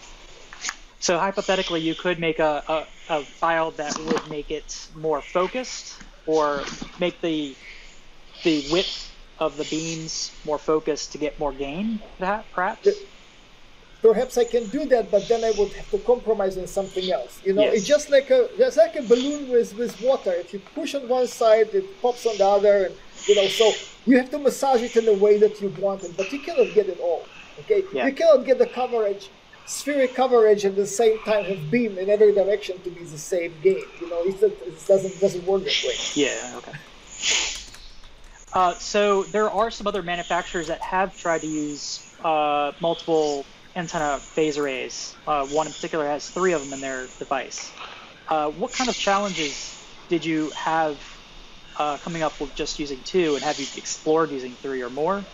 So hypothetically, you could make a, a, a file that would make it more focused, or make the the width of the beams more focused to get more gain, perha- perhaps? Perhaps I can do that, but then I would have to compromise on something else. You know, Yes. it's just like a just like a balloon with, with water. If you push on one side, it pops on the other, and you know, so you have to massage it in the way that you want it, but you cannot get it all. Okay, Yeah. you cannot get the coverage, spheric coverage, at the same time have beam in every direction to be the same gain. You know, it's, it doesn't doesn't work that way. Yeah, okay. Uh, so there are some other manufacturers that have tried to use uh, multiple antenna phase arrays. Uh, one in particular has three of them in their device. Uh, what kind of challenges did you have uh, coming up with just using two, and have you explored using three or more?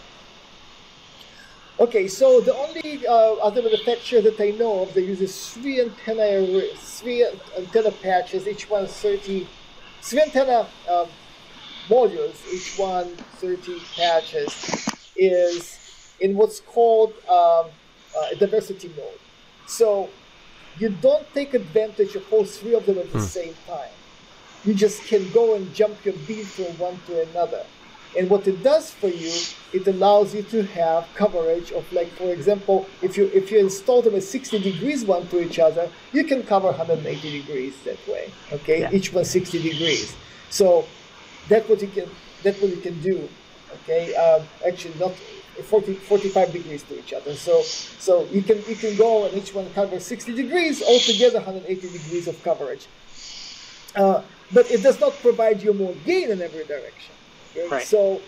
Okay, so the only uh, other manufacturer that I know of that uses three antenna array- three antenna patches, each one thirty, three antenna um, modules, each one thirty patches, is in what's called um, uh, a diversity mode. So you don't take advantage of all three of them at the same time. You just can go and jump your beam from one to another. And what it does for you, it allows you to have coverage of, like, for example, if you if you install them at sixty degrees one to each other, you can cover one hundred eighty degrees that way. Okay, Yeah. each one sixty degrees. So that's what you can that's what you can do. Okay, um, actually not forty, forty-five degrees to each other. So so you can you can go and each one cover sixty degrees, altogether one hundred eighty degrees of coverage. Uh, but it does not provide you more gain in every direction. Okay? Right. So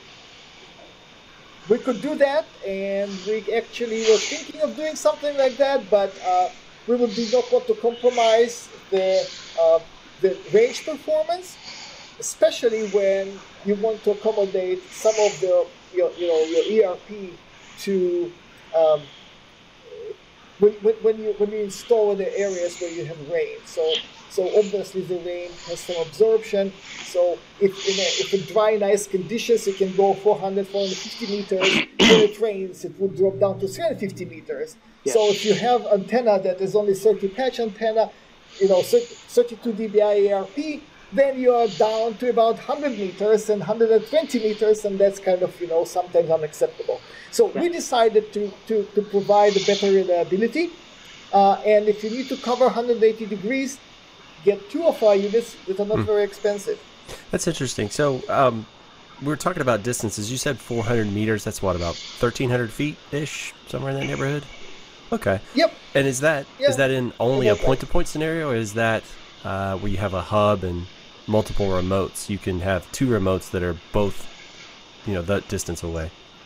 we could do that, and we actually were thinking of doing something like that, but uh, we would do not want to compromise the uh, the range performance, especially when you want to accommodate some of the your you know your E R P to um, when, when, when you when you install in the areas where you have rain. So so obviously the rain has some absorption. So if in a, if in dry nice conditions you can go four hundred, four hundred fifty meters. When it rains, it would drop down to three hundred fifty meters. Yeah. So if you have antenna that is only thirty patch antenna, you know, thirty-two D B I A R P, then you are down to about one hundred meters and one hundred twenty meters, and that's kind of, you know, sometimes unacceptable. So Yeah. we decided to, to, to provide a better reliability, uh, and if you need to cover one hundred eighty degrees, get two of our units that are not very expensive. That's interesting. So um, we were talking about distances. You said four hundred meters. That's what, about thirteen hundred feet ish, somewhere in that neighborhood. Okay. Yep. And is that Yeah. is that in only a About that. point-to-point scenario, or is that uh, where you have a hub and multiple remotes? You can have two remotes that are both, you know, that distance away.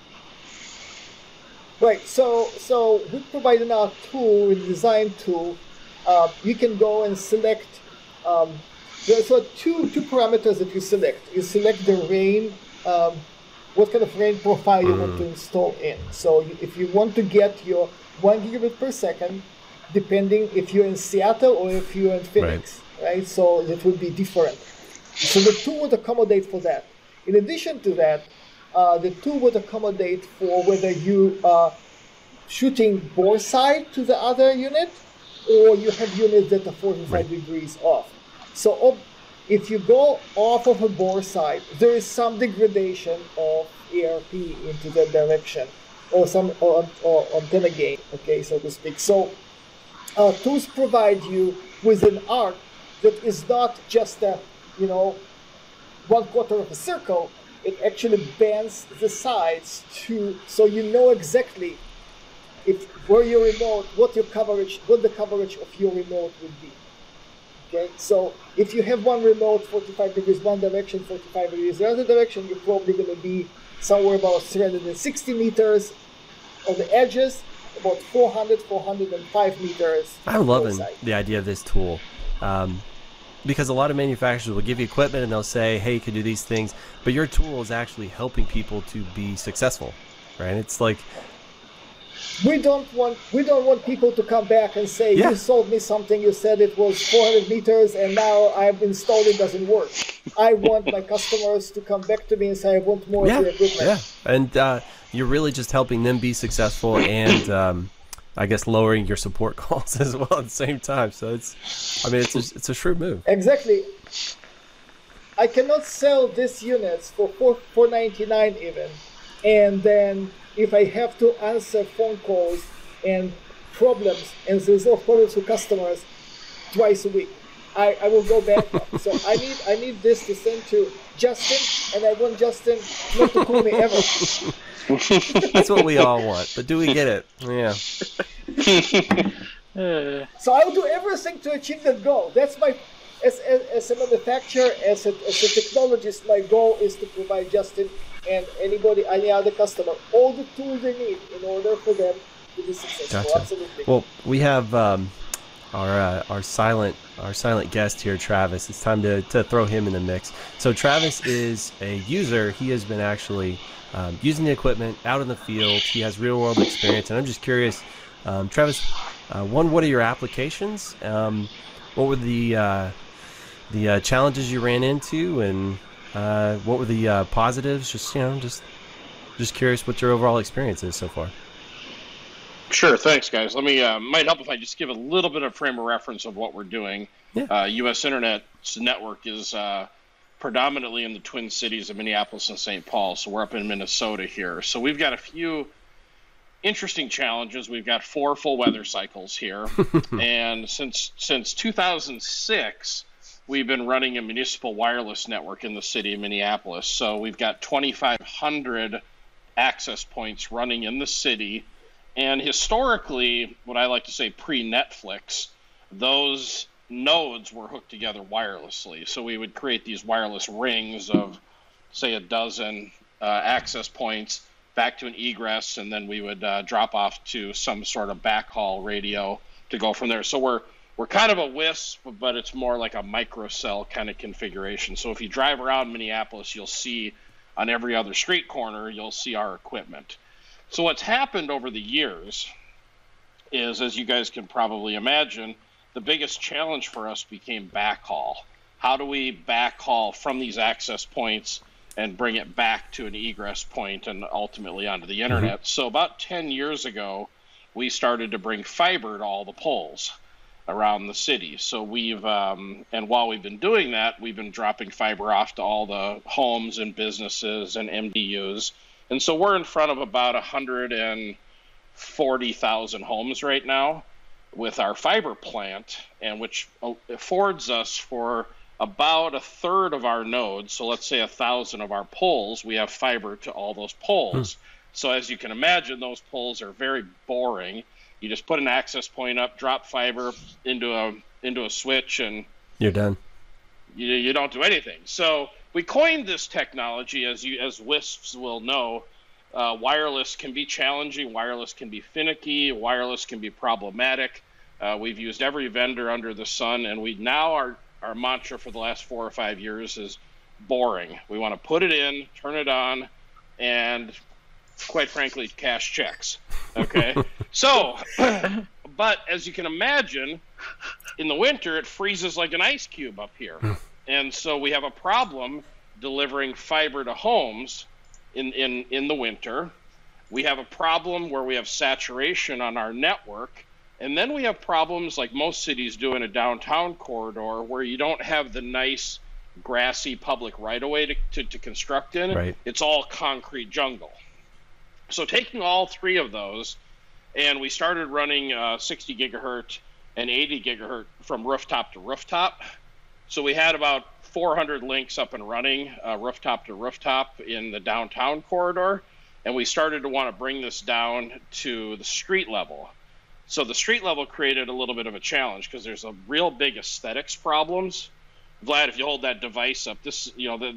Right. So so we provide in our tool, in the design tool, uh, you can go and select. Um, there's so two two parameters that you select. You select the rain, um, what kind of rain profile you want to install in. So you, if you want to get your one gigabit per second, depending if you're in Seattle or if you're in Phoenix, right? So it would be different. So the tool would accommodate for that. In addition to that, uh, the tool would accommodate for whether you are shooting bore side to the other unit, or you have units that are forty-five Right. degrees off. So ob- if you go off of a bore side, there is some degradation of A R P into that direction, or some or, or antenna gain, okay, so to speak. So uh, tools provide you with an arc that is not just a, you know, one quarter of a circle. It actually bends the sides to, so you know exactly if where your remote, what your coverage, what the coverage of your remote would be. Okay, so if you have one remote forty-five degrees one direction, forty-five degrees the other direction, you're probably going to be somewhere about three hundred sixty meters on the edges, about four hundred, four hundred five meters. I'm loving outside. the idea of this tool. Um, because a lot of manufacturers will give you equipment and they'll say, hey, you can do these things, but your tool is actually helping people to be successful, right? It's like, we don't want we don't want people to come back and say, Yeah. you sold me something, you said it was four hundred meters, and now I've installed it, doesn't work. I want my customers to come back to me and say, I want more yeah, of your equipment. yeah. And uh, you're really just helping them be successful and um, I guess lowering your support calls as well at the same time. So it's, I mean, it's a, it's a shrewd move. Exactly. I cannot sell these units for four four ninety nine even, and then if I have to answer phone calls and problems and resolve problems with customers twice a week, I, I will go back. So I need I need this to send to Justin, and I want Justin not to call me ever. That's what we all want. But do we get it? Yeah. Uh, So I will do everything to achieve that goal. That's my, as, as, as a manufacturer, as a, as a technologist, my goal is to provide Justin and anybody, any other customer, all the tools they need in order for them to be successful. Gotcha. Absolutely. Well, we have um, our uh, our silent our silent guest here, Travis. It's time to, to throw him in the mix. So Travis is a user. He has been actually um, using the equipment out in the field. He has real world experience, and I'm just curious, um, Travis. Uh, one, what are your applications? Um, what were the uh, the uh, challenges you ran into, and uh, what were the uh, positives? Just you know, just just curious what your overall experience is so far. Sure, thanks, guys. Let me, uh, might help if I just give a little bit of frame of reference of what we're doing. Yeah. Uh, U S Internet's network is uh, predominantly in the Twin Cities of Minneapolis and Saint Paul, so we're up in Minnesota here. So we've got a few interesting challenges. We've got four full weather cycles here, and since since two thousand six, we've been running a municipal wireless network in the city of Minneapolis. So we've got twenty-five hundred access points running in the city. And historically, what I like to say pre-Netflix, those nodes were hooked together wirelessly. So we would create these wireless rings of, say, a dozen uh, access points back to an egress, and then we would uh, drop off to some sort of backhaul radio to go from there. So we're we're kind of a WISP, but it's more like a microcell kind of configuration. So if you drive around Minneapolis, you'll see on every other street corner, you'll see our equipment. So what's happened over the years is, as you guys can probably imagine, the biggest challenge for us became backhaul. How do we backhaul from these access points and bring it back to an egress point and ultimately onto the internet? Mm-hmm. So about ten years ago, we started to bring fiber to all the poles around the city. So we've, um, and while we've been doing that, we've been dropping fiber off to all the homes and businesses and M D Us. And so we're in front of about one hundred forty thousand homes right now with our fiber plant, and which affords us for about a third of our nodes. So let's say a thousand of our poles, we have fiber to all those poles. Hmm. So as you can imagine, those poles are very boring. You just put an access point up, drop fiber into a into a switch, and you're done. You, you don't do anything. So we coined this technology, as you as WISPs will know. Uh, wireless can be challenging. Wireless can be finicky. Wireless can be problematic. Uh, we've used every vendor under the sun, and we now our our mantra for the last four or five years is boring. We want to put it in, turn it on, and quite frankly, cash checks. Okay. So, but as you can imagine, in the winter, it freezes like an ice cube up here. And so we have a problem delivering fiber to homes in, in, in the winter. We have a problem where we have saturation on our network. And then we have problems like most cities do in a downtown corridor where you don't have the nice grassy public right-of-way to, to, to construct in. Right. It's all concrete jungle. So taking all three of those, and we started running uh, sixty gigahertz and eighty gigahertz from rooftop to rooftop. So we had about four hundred links up and running, uh, rooftop to rooftop in the downtown corridor. And we started to want to bring this down to the street level. So the street level created a little bit of a challenge because there's a real big aesthetics problems. Vlad, if you hold that device up, this, you know, this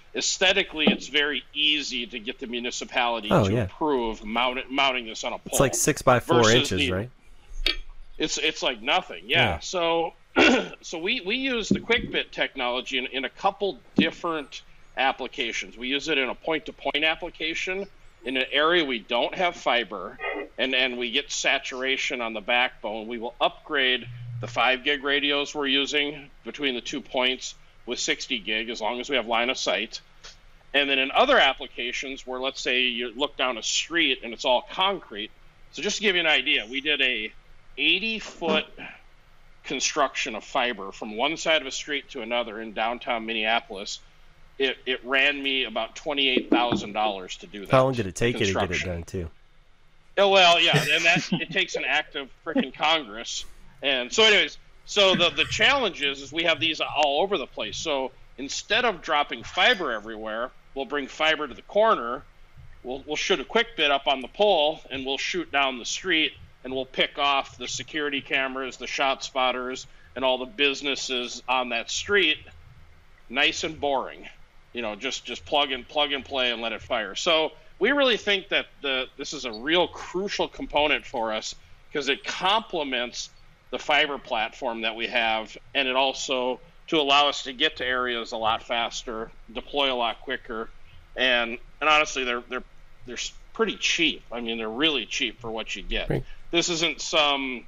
aesthetically, it's very easy to get the municipality Oh, to yeah. approve mount, mounting this on a pole. It's like six by four versus inches, the- right? It's it's like nothing, yeah. Yeah. So so we, we use the QuickBit technology in, in a couple different applications. We use it in a point-to-point application in an area we don't have fiber, and, and we get saturation on the backbone. We will upgrade the five gig radios we're using between the two points with sixty gig as long as we have line of sight. And then in other applications where, let's say, you look down a street and it's all concrete. So just to give you an idea, we did a eighty foot construction of fiber from one side of a street to another in downtown Minneapolis. It, it ran me about twenty-eight thousand dollars to do that. How long did it take you to get it construction. done, too? Oh, well, yeah, and that it takes an act of freaking Congress. And so anyways, so the, the challenge is, is we have these all over the place. So instead of dropping fiber everywhere, we'll bring fiber to the corner. We'll, we'll shoot a QuickBit up on the pole, and we'll shoot down the street, and we'll pick off the security cameras, the shot spotters, and all the businesses on that street. Nice and boring. You know, just, just plug and plug and play and let it fire. So we really think that the, this is a real crucial component for us because it complements the fiber platform that we have, and it also to allow us to get to areas a lot faster, deploy a lot quicker, and and honestly, they're they're they're pretty cheap. I mean, they're really cheap for what you get. Right. This isn't some.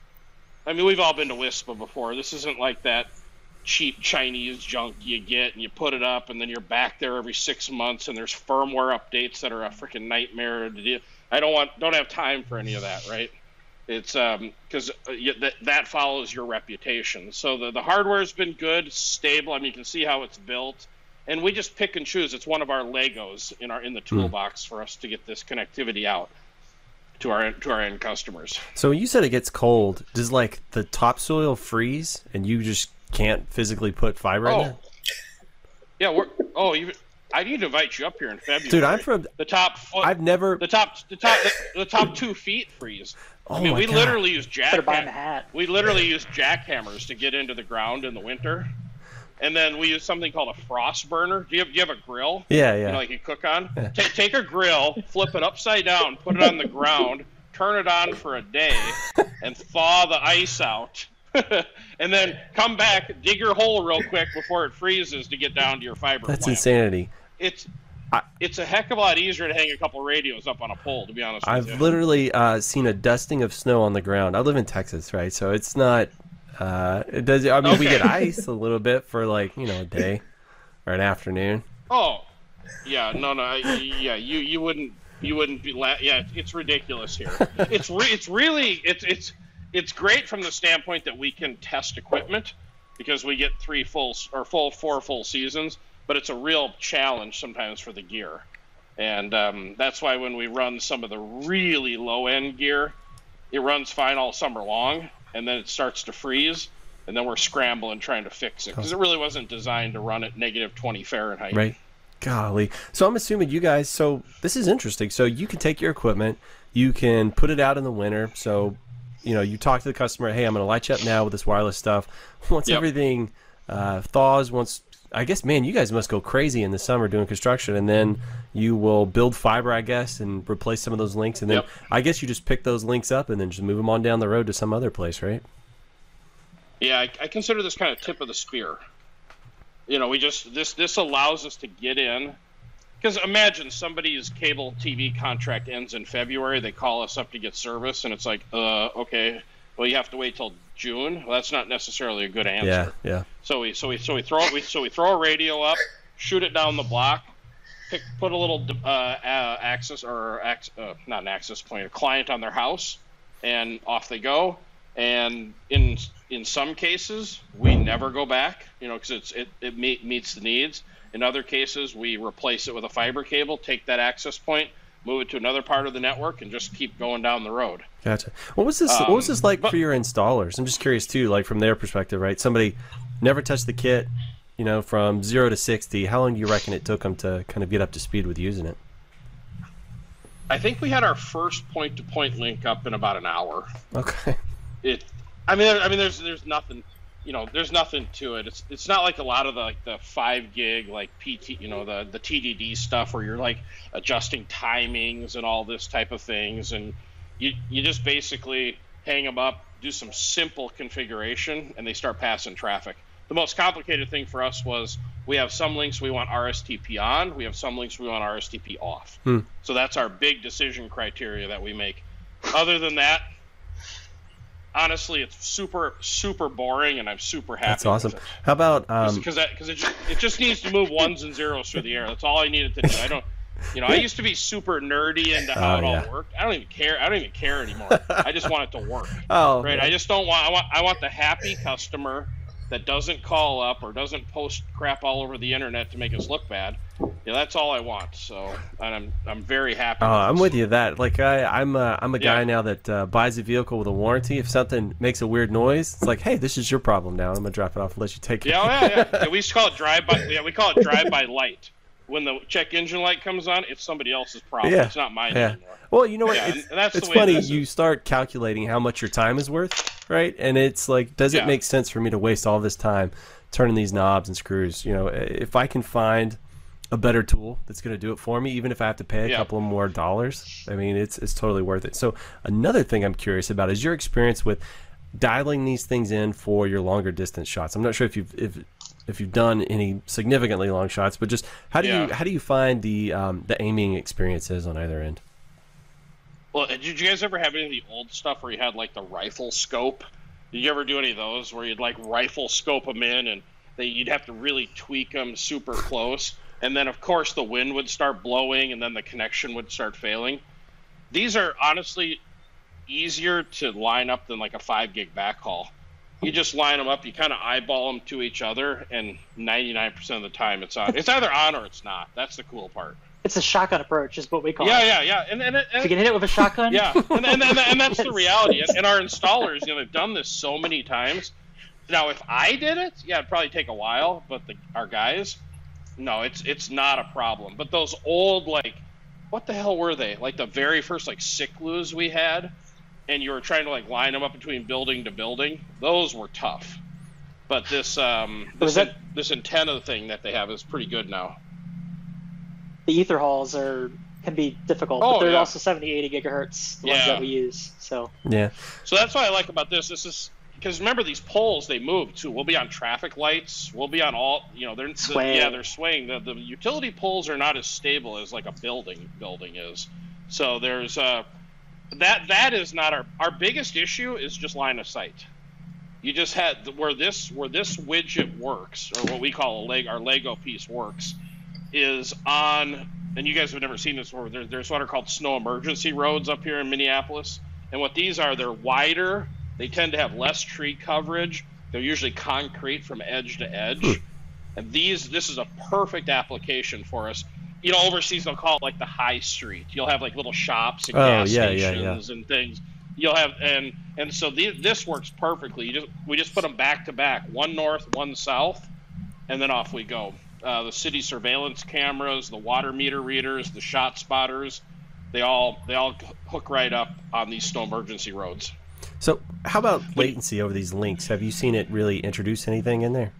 I mean, we've all been to WISPA before. This isn't like that cheap Chinese junk you get and you put it up and then you're back there every six months and there's firmware updates that are a freaking nightmare to do. I don't want, don't have time for any of that, right? It's um because that that follows your reputation. So the the hardware's been good, stable. I mean, you can see how it's built, and we just pick and choose. It's one of our Legos in our in the toolbox for us to get this connectivity out to our to our end customers. So you said it gets cold. Does like the topsoil freeze and you just can't physically put fiber in Oh, there? yeah. We're oh, you. I need to invite you up here in February. Dude, I'm from. the top foot. I've never. the top the top the, the top two feet freeze. Oh I mean, my we God. literally use jack. Better buy him a hat. We literally use jackhammers to get into the ground in the winter, and then we use something called a frost burner. Do you have, do you have a grill? Yeah, You yeah. know, like you cook on. Take take a grill, flip it upside down, put it on the ground, turn it on for a day, and thaw the ice out. And then come back, dig your hole real quick before it freezes to get down to your fiber That's plant. insanity. It's I- it's a heck of a lot easier to hang a couple radios up on a pole, to be honest with I've you. literally uh, seen a dusting of snow on the ground. I live in Texas, right? So it's not. Uh, it does. I mean, we Okay. get ice a little bit for like you know a day or an afternoon. Oh, yeah, no, no, I- yeah, you you wouldn't you wouldn't be la- yeah, it's ridiculous here. It's re- it's really it's it's it's great from the standpoint that we can test equipment because we get three full s- or full four full seasons, but it's a real challenge sometimes for the gear, and um, that's why when we run some of the really low end gear, it runs fine all summer long, and then it starts to freeze. And then we're scrambling trying to fix it because it really wasn't designed to run at negative twenty Fahrenheit. Right. Golly. So I'm assuming you guys, so this is interesting. So you can take your equipment, you can put it out in the winter. So, you know, you talk to the customer, hey, I'm going to light you up now with this wireless stuff. Once Yep. everything uh, thaws, once, I guess, man, you guys must go crazy in the summer doing construction. And then you will build fiber, I guess, and replace some of those links. And then Yep. I guess you just pick those links up and then just move them on down the road to some other place, right? Yeah, I, I consider this kind of tip of the spear. You know, we just this this allows us to get in because imagine somebody's cable T V contract ends in February. They call us up to get service, and it's like, uh, okay, well, you have to wait till June. Well, that's not necessarily a good answer. Yeah, yeah. So we so we so we throw we so we throw a radio up, shoot it down the block, pick, put a little uh, uh, access or ac- uh, not an access point, a client on their house, and off they go. And in in some cases, we never go back, you know, because it's it it meet, meets the needs. In other cases, we replace it with a fiber cable, take that access point, move it to another part of the network, and just keep going down the road. Gotcha. What was this? what was Um, this like but- for your installers? I'm just curious too, like from their perspective, right? Somebody never touched the kit, you know, from zero to sixty. How long do you reckon it took them to kind of get up to speed with using it? I think we had our first point-to-point link up in about an hour. Okay. It, I mean, I mean, there's there's nothing you know, there's nothing to it. It's it's not like a lot of the like the five gig like P T, you know, the the T D D stuff where you're like adjusting timings and all this type of things, and you you just basically hang them up, do some simple configuration, and they start passing traffic. The most complicated thing for us was we have some links we want R S T P on, we have some links we want R S T P off. Hmm. So that's our big decision criteria that we make. Other than that, honestly, it's super, super boring, and I'm super happy. That's awesome. with it. How about um, Because that because it, ju- it just needs to move ones and zeros through the air. That's all I needed to do. I don't, you know, I used to be super nerdy into how Oh, it all yeah. worked. I don't even care. I don't even care anymore. I just want it to work. oh, Right? I just don't want. I want. I want the happy customer that doesn't call up or doesn't post crap all over the internet to make us look bad. Yeah, that's all I want. So, and I'm I'm very happy. Oh, with I'm this. with you that. Like I, I'm a, I'm a guy Yeah. now that uh, buys a vehicle with a warranty. If something makes a weird noise, it's like, hey, this is your problem now. I'm gonna drop it off and let you take it. Yeah, oh, yeah, yeah. yeah. We used to call it drive by. Yeah, we call it drive by light. When the check engine light comes on, it's somebody else's problem. Yeah. It's not mine Yeah. anymore. Well, you know what? Yeah, it's and that's the it's way funny. this You is. start calculating how much your time is worth, right? And it's like, does it Yeah. make sense for me to waste all this time turning these knobs and screws? You know, if I can find a better tool that's going to do it for me, even if I have to pay a Yeah. couple of more dollars, I mean, it's it's totally worth it. So another thing I'm curious about is your experience with dialing these things in for your longer distance shots. I'm not sure if you've if if you've done any significantly long shots, but just how do Yeah. you how do you find the um, the aiming experiences on either end? Well, did you guys ever have any of the old stuff where you had like the rifle scope? Did you ever do any of those where you'd like rifle scope them in and they, you'd have to really tweak them super close? And then, of course, the wind would start blowing and then the connection would start failing. These are honestly easier to line up than like a five gig backhaul. You just line them up, you kind of eyeball them to each other, and ninety-nine percent of the time it's on. It's either on or it's not. That's the cool part. It's a shotgun approach, is what we call Yeah, it. yeah, yeah. And, and, and, If you can hit it with a shotgun. Yeah, and, and, and, and that's the reality. And, and our installers, you know, they've done this so many times. Now, if I did it, yeah, it'd probably take a while. But the, our guys, no, it's it's not a problem. But those old, like, what the hell were they? Like the very first, like, Sickloos we had, and you were trying to, like, line them up between building to building. Those were tough. But this um, Was this, that- this antenna thing that they have is pretty good now. The ether halls are can be difficult, Oh, but they're yeah. also seventy, eighty gigahertz, the ones Yeah. that we use. So Yeah. So that's what I like about this. This is because remember these poles, they move too. We'll be on traffic lights. We'll be on all, you know, they're the, Swaying. yeah, they're swaying. The, the utility poles are not as stable as like a building building is. So there's uh that that is not our our biggest issue is just line of sight. You just had where this where this widget works, or what we call a leg our Lego piece works, is on. And you guys have never seen this before. There, there's what are called snow emergency roads up here in Minneapolis. And what these are, they're wider. They tend to have less tree coverage. They're usually concrete from edge to edge. And these, this is a perfect application for us. You know, overseas they'll call it like the high street. You'll have like little shops and Oh, gas yeah, yeah, stations and things. You'll have and and so the, this works perfectly. You just we just put them back to back, one north, one south, and then off we go. Uh, the city surveillance cameras, the water meter readers, the shot spotters, they all they all hook right up on these snow emergency roads. So how about latency over these links? Have you seen it really introduce anything in there?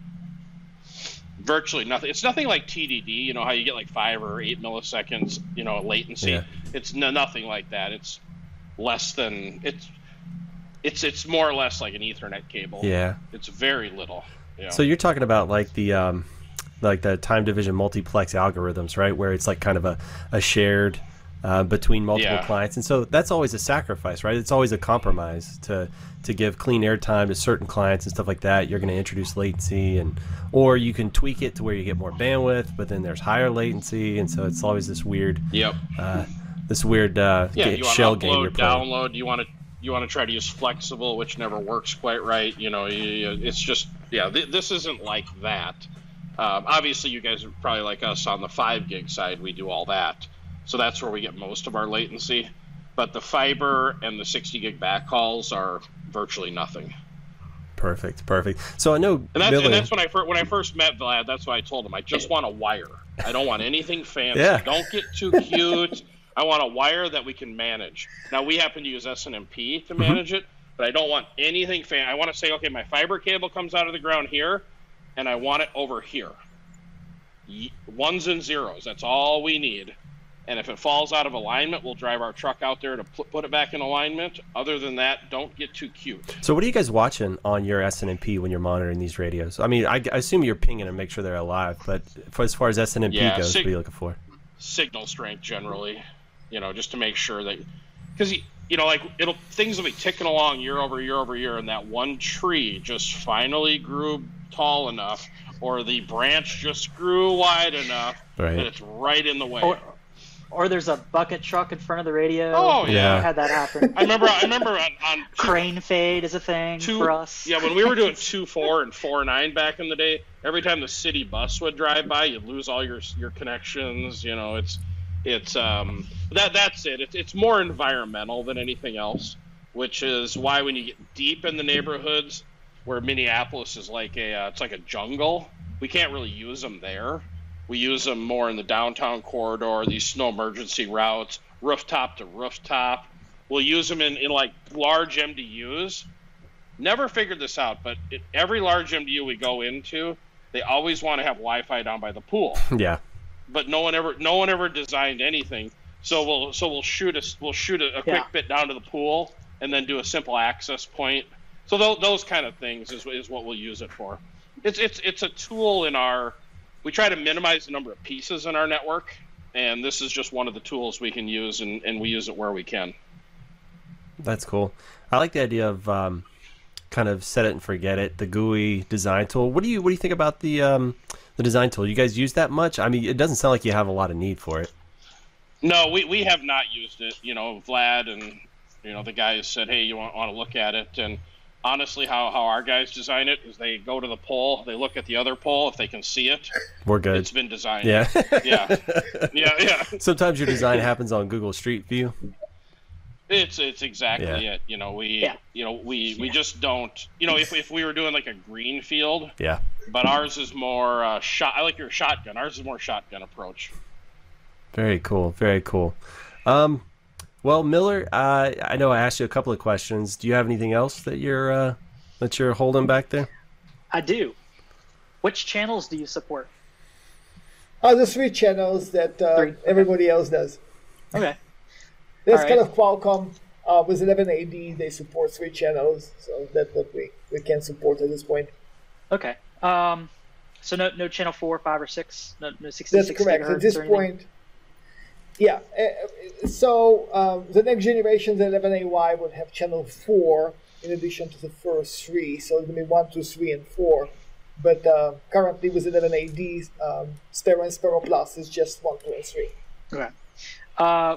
Virtually nothing. It's nothing like T D D. You know how you get like five or eight milliseconds, you know, latency. Yeah. It's no, nothing like that. It's less than it's it's it's more or less like an Ethernet cable. Yeah. It's very little. You know. So you're talking about like the um, like the time division multiplex algorithms, right? Where it's like kind of a, a shared uh, between multiple Yeah. clients, and so that's always a sacrifice, right? It's always a compromise to to give clean airtime to certain clients and stuff like that. You're going to introduce latency, and or you can tweak it to where you get more bandwidth, but then there's higher latency, and so it's always this weird, Yep. uh, this weird uh, Yeah, ga- you want shell to game you're upload, playing. download. You want to you want to try to use flexible, which never works quite right. You know, you, you- it's just yeah. Th- this isn't like that. Um, obviously, you guys are probably like us on the five gig side. We do all that, so that's where we get most of our latency. But the fiber and the sixty gig backhauls are virtually nothing. Perfect, perfect. So I know And that's, Billy, and that's when I first when I first met Vlad. That's why I told him I just want a wire. I don't want anything fancy. Yeah. Don't get too cute. I want a wire that we can manage. Now we happen to use S N M P to manage it, but I don't want anything fan. I want to say, okay, my fiber cable comes out of the ground here, and I want it over here. Ones and zeros. That's all we need. And if it falls out of alignment, we'll drive our truck out there to put it back in alignment. Other than that, don't get too cute. So what are you guys watching on your S N M P when you're monitoring these radios? I mean, I, I assume you're pinging and make sure they're alive, but for, as far as S N M P yeah, goes, sig- what are you looking for? Signal strength generally, you know, just to make sure that, because, you know, like it'll things will be ticking along year over year over year, and that one tree just finally grew tall enough, or the branch just grew wide enough right. that it's right in the way. Or, or there's a bucket truck in front of the radio. Oh yeah, I had that happen. I remember. I remember on, on crane fade is a thing two, for us. Yeah, when we were doing two four and four nine back in the day, every time the city bus would drive by, you'd lose all your your connections. You know, it's it's um that that's it. It's it's more environmental than anything else, which is why when you get deep in the neighborhoods where Minneapolis is like a uh, it's like a jungle, we can't really use them there. We use them more in the downtown corridor, these snow emergency routes, rooftop to rooftop. We'll use them in, in like large M D Us. Never figured this out, but it, every large M D U we go into, they always want to have Wi-Fi down by the pool. Yeah. But no one ever, no one ever designed anything. So we'll, so we'll shoot a, we'll shoot a, a quick Yeah. bit down to the pool, and then do a simple access point. So th- those kind of things is is what we'll use it for. It's it's it's a tool in our. We try to minimize the number of pieces in our network, and this is just one of the tools we can use, and, and we use it where we can. That's cool. I like the idea of um, kind of set it and forget it, the G U I design tool. What do you what do you think about the um, the design tool? You guys use that much? I mean, it doesn't sound like you have a lot of need for it. No, we, we have not used it. You know, Vlad and you know the guys said, hey, you want, want to look at it, and honestly, how, how our guys design it is they go to the pole, they look at the other pole, if they can see it, We're good. it's been designed. Yeah. yeah, yeah, yeah. Sometimes your design happens on Google Street View. It's it's exactly Yeah. it. You know, we Yeah. you know we, we just don't. You know, if if we were doing like a green field, Yeah. but ours is more uh, shot. I like your shotgun. Ours is more shotgun approach. Very cool. Very cool. Um, well, Miller, uh, I know I asked you a couple of questions. Do you have anything else that you're uh, that you're holding back there? I do. Which channels do you support? Uh, the three channels that uh, Three. everybody else does. Okay. That's All kind right. of Qualcomm. Uh, with eleven A D, they support three channels, so that's what we, we can support at this point. Okay. Um, so no no channel four, five, or six. No no sixty-six. That's correct. At gigahertz this or anything? point, yeah. Uh, so um, the next generation, the eleven A Y, would have channel four in addition to the first three. So it's going to be one, two, three, and four. But uh, currently with eleven A D, um, Sparrow and Sparrow Plus is just one, two, and three. Okay. Uh,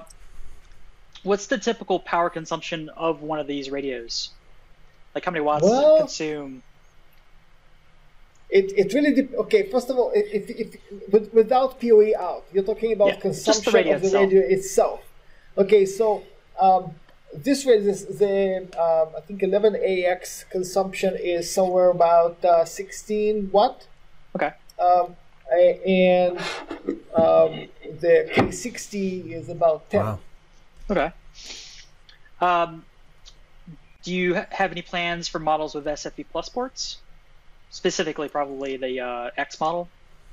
what's the typical power consumption of one of these radios? Like how many watts does Well- it consume? It it really dep okay. First of all, if, if, if with, without P O E out, you're talking about Yeah, just the consumption radio of the itself. radio itself. Okay, so um, this radio, is the um, I think eleven A X consumption is somewhere about uh, sixteen watt, Okay. um, a- and um, the K sixty is about ten. Wow. Okay. Um, do you ha- have any plans for models with S F P Plus ports? Specifically, probably the uh, X model.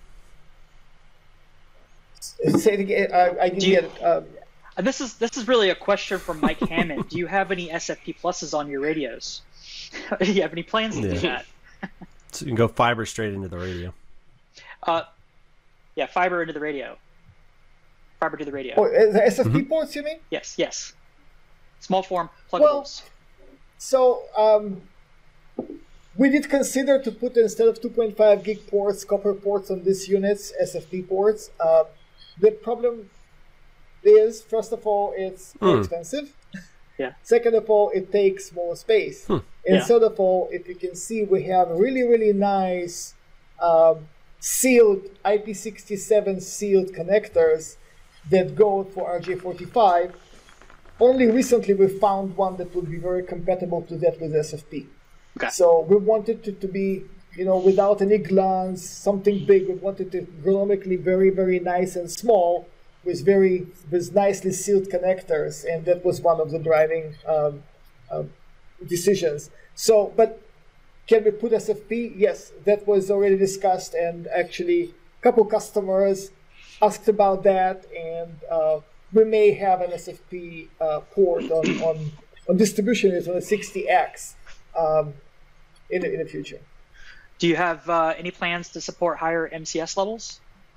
Say it again. I, I didn't Do you- get it. Um, Uh, This is this is really a question from Mike Hammond. Do you have any S F P pluses on your radios? Do you have any plans to do Yeah. that? So you can go fiber straight into the radio. Uh, yeah, fiber into the radio. Fiber to the radio. oh, uh, the S F P Mm-hmm. ports, you mean? Yes, yes. Small form Well, pluggables. So um, we did consider to put instead of two point five gig ports, copper ports on these units, S F P ports. Uh, the problem is, first of all, it's more Hmm. expensive. Yeah. Second of all, it takes more space. Hmm. And Yeah. third of all, if you can see, we have really, really nice um, sealed I P sixty-seven sealed connectors that go for R J forty-five. Only recently we found one that would be very compatible to that with S F P. Okay. So we wanted it to be, you know, without any glance, something big. We wanted it ergonomically very, very nice and small, with very with nicely sealed connectors, and that was one of the driving um, um, decisions. So, but can we put S F P? Yes, that was already discussed, and actually a couple customers asked about that, and uh, we may have an S F P uh, port on, on, on distribution is on a sixty X um, in, the, in the future. Do you have uh, any plans to support higher M C S levels?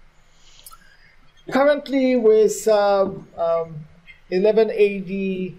Currently with um, um, eleven A D,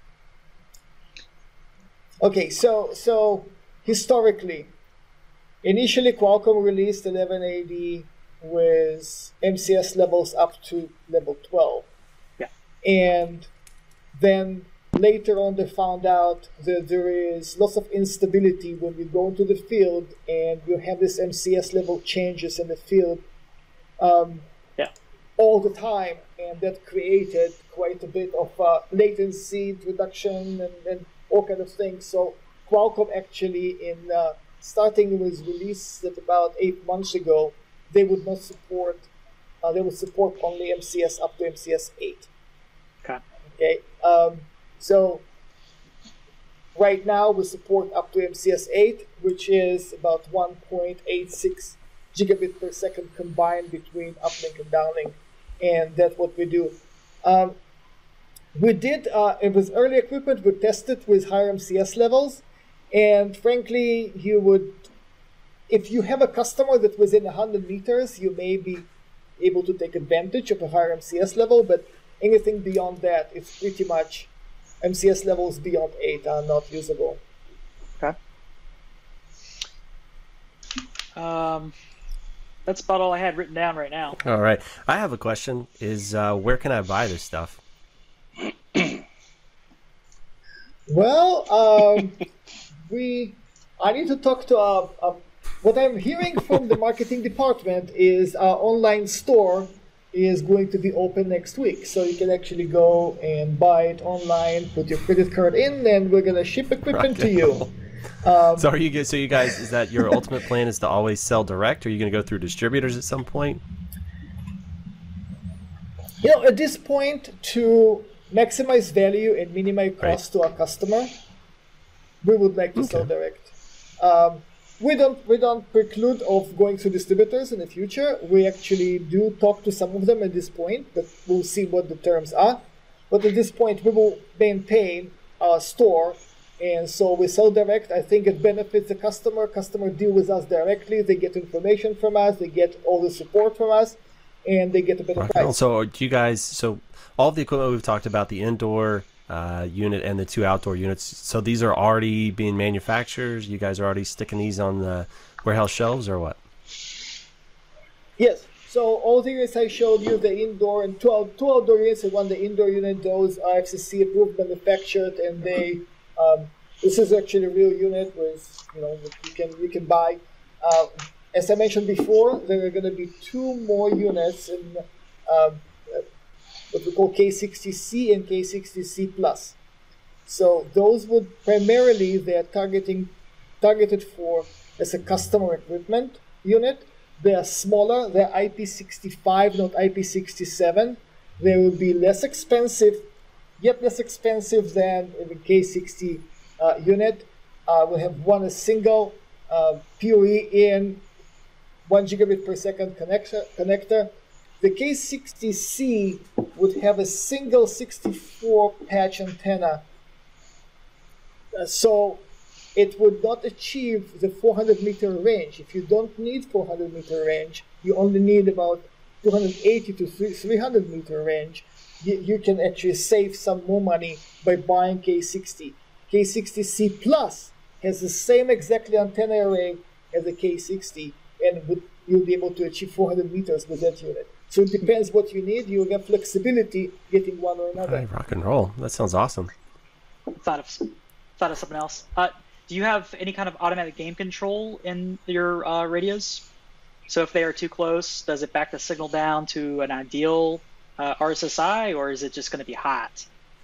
okay, so so historically, initially Qualcomm released eleven A D with M C S levels up to level twelve. Yeah. And then later on they found out that there is lots of instability when you go into the field and you have this M C S level changes in the field um, yeah. all the time, and that created quite a bit of uh, latency reduction and, and all kind of things. So Qualcomm actually, in uh, starting with release that about eight months ago, they would not support, uh, they would support only M C S up to M C S eight. Okay. Okay. Um, so right now we support up to M C S eight, which is about one point eight six gigabit per second combined between uplink and downlink, and that's what we do. Um, we did, uh, it was early equipment, we tested with higher M C S levels, and frankly, you would, if you have a customer that within one hundred meters, you may be able to take advantage of a higher M C S level, but anything beyond that, it's pretty much M C S levels beyond eight are not usable. Okay. Um, that's about all I had written down right now. All right. I have a question. Is uh, where can I buy this stuff? Well, um, we, I need to talk to, uh, uh, what I'm hearing from the marketing department is our online store is going to be open next week. So you can actually go and buy it online, put your credit card in, and we're going to ship equipment to you. Um, So are you guys, so you guys, is that your ultimate plan is to always sell direct, or are you going to go through distributors at some point? You know, at this point, to maximize value and minimize cost Right. to our customer, we would like to Okay. sell direct. Um, we don't we don't preclude of going through distributors in the future. We actually do talk to some of them at this point, but we'll see what the terms are. But at this point, we will maintain our store, and so we sell direct. I think it benefits the customer. Customer deal with us directly. They get information from us. They get all the support from us, and they get a better Rock and roll. price. So do you guys, so all the equipment we've talked about, the indoor uh, unit and the two outdoor units, so these are already being manufactured? You guys are already sticking these on the warehouse shelves, or what? Yes. So all the units I showed you, the indoor and two, out, two outdoor units and one the indoor unit, those are F C C approved, manufactured, and they. Um, this is actually a real unit with, you know, that you can you can buy. Uh, as I mentioned before, there are going to be two more units in um, what we call K sixty C and K sixty C plus. So those would primarily they are targeting targeted for as a customer equipment unit. They are smaller. They're I P sixty-five, not I P sixty-seven. They will be less expensive, yet less expensive than the K sixty uh, unit. Uh, we have one a single uh, P O E in one gigabit per second connector. connector. The K sixty C would have a single sixty-four patch antenna. Uh, so it would not achieve the four hundred meter range. If you don't need four hundred meter range, you only need about two hundred eighty to three hundred meter range. You, you can actually save some more money by buying K sixty. K sixty C Plus has the same exactly antenna array as the K sixty, and would, you'll be able to achieve four hundred meters with that unit. So it depends what you need. You'll have flexibility getting one or another. Hey, rock and roll. That sounds awesome. Thought of thought of something else. Uh, do you have any kind of automatic game control in your uh, radios? So if they are too close, does it back the signal down to an ideal uh, R S S I, or is it just going to be hot?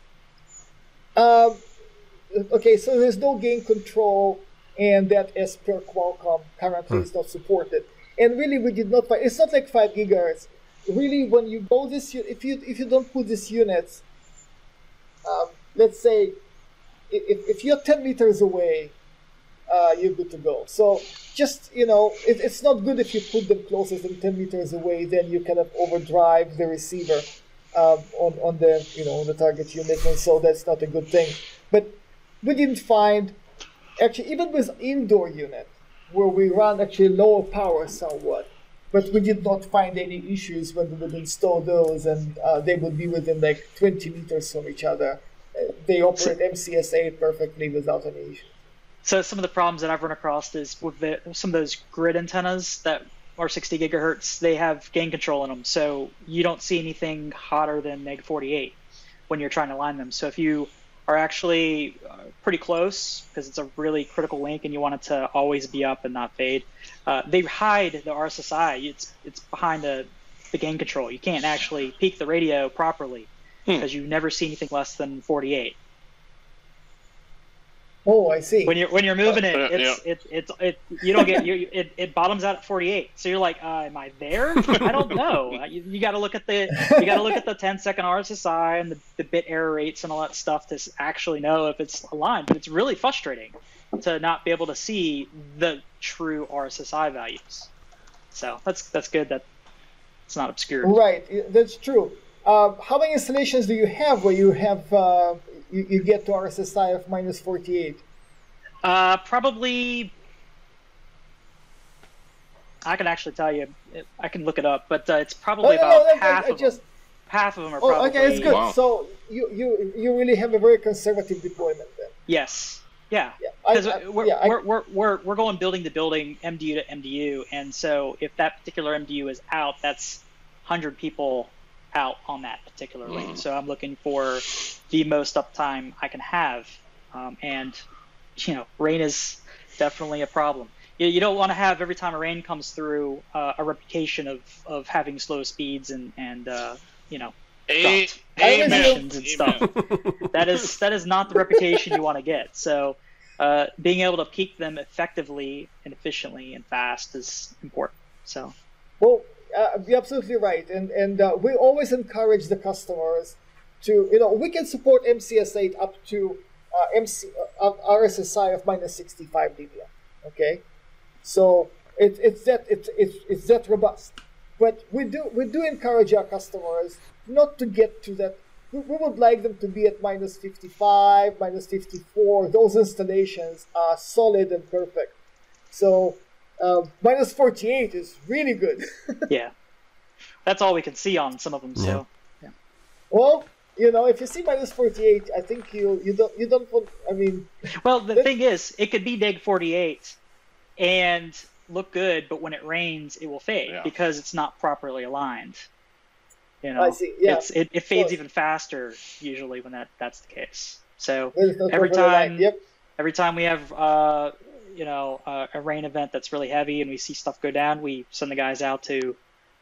Um, okay, so there's no gain control, and that as per Qualcomm currently Hmm. is not supported. And really, we did not find, it's not like five gigahertz. Really, when you go this, u- if you if you don't put these units, um, let's say if, if you're ten meters away, uh, you're good to go. So just, you know, it, it's not good if you put them closer than ten meters away, then you kind of overdrive the receiver um, on, on the, you know, on the target unit, and so that's not a good thing. But we didn't find, actually, even with indoor unit, where we run actually lower power somewhat, but we did not find any issues when we would install those, and uh, they would be within like twenty meters from each other. Uh, they operate M C S eight perfectly without any issues. So some of the problems that I've run across is with the, some of those grid antennas that are sixty gigahertz, they have gain control in them. So you don't see anything hotter than neg forty-eight when you're trying to line them. So if you are actually uh, pretty close, because it's a really critical link and you want it to always be up and not fade, uh, they hide the R S S I. It's it's behind the, the gain control. You can't actually peak the radio properly because hmm. you never see anything less than forty-eight. Oh, I see. When you're when you're moving it, Uh, it's yeah. it, it it you don't get you it, it bottoms out at forty-eight. So you're like, uh, am I there? I don't know. You, you got to look at the you got to look at the ten second R S S I and the, the bit error rates and all that stuff to actually know if it's aligned. But it's really frustrating to not be able to see the true R S S I values. So that's that's good that it's not obscured. Right, that's true. Uh, how many installations do you have where you have uh, you, you get to R S S I of minus forty-eight? Uh, probably, I can actually tell you. I can look it up, but uh, it's probably Oh, no, about no, no, half I of just- them. Half of them are Oh, probably. okay, it's good. Wow. So you, you you really have a very conservative deployment then. Yes. Yeah. Yeah, I- Because I- we're, yeah, I- we're, we're, we're, we're going building to building, M D U to M D U, and so if that particular M D U is out, that's one hundred people out on that particular lane. So I'm looking for the most uptime I can have, um, and you know, rain is definitely a problem. You, you don't want to have every time a rain comes through uh, a reputation of, of having slow speeds and and uh, you know, A- dropped Amen. emissions and stuff. That is that is not the reputation you want to get. So uh, being able to peak them effectively and efficiently and fast is important. So Well, uh, you're absolutely right, and and uh, we always encourage the customers to, you know, we can support M C S eight up to uh, M C uh, R S S I of minus sixty-five dBm. Okay, so it, it's that it's it's it's that robust, but we do we do encourage our customers not to get to that. We, we would like them to be at minus fifty-five, minus fifty-four. Those installations are solid and perfect. So. Uh, minus forty-eight is really good. yeah, that's all we can see on some of them. So yeah. Well, you know, if you see minus forty-eight, I think you you don't you don't want. I mean, Well, the thing is, it could be neg forty-eight and look good, but when it rains, it will fade Yeah. because it's not properly aligned. You know, I see, yeah. it's, it, it fades Sure. even faster usually when that, that's the case. So there's no every proper line. time, Yep. every time we have, uh, you know, uh, a rain event that's really heavy and we see stuff go down, we send the guys out to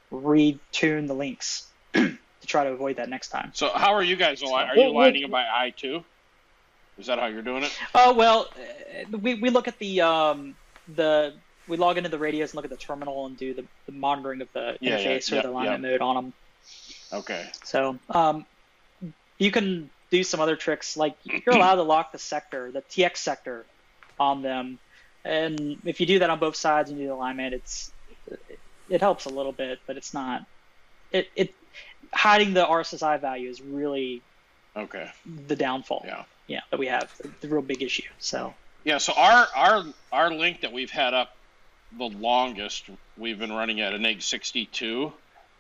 retune the links to try to avoid that next time. So how are you guys? Are Well, you well, lining them by I two? Is that how you're doing it? Oh well, uh, we we look at the um the we log into the radios and look at the terminal and do the, the monitoring of the Yeah, yeah, interface or yeah, the alignment yeah. mode on them. Okay. So um, you can do some other tricks, like you're allowed to lock the sector, the T X sector, on them, and if you do that on both sides and you do the alignment, it's it, it helps a little bit, but it's not. It it hiding the R S S I value is really Okay. the downfall. Yeah. Yeah, that we have, the, the real big issue. So. Yeah. So our our our link that we've had up the longest, we've been running at an egg sixty-two,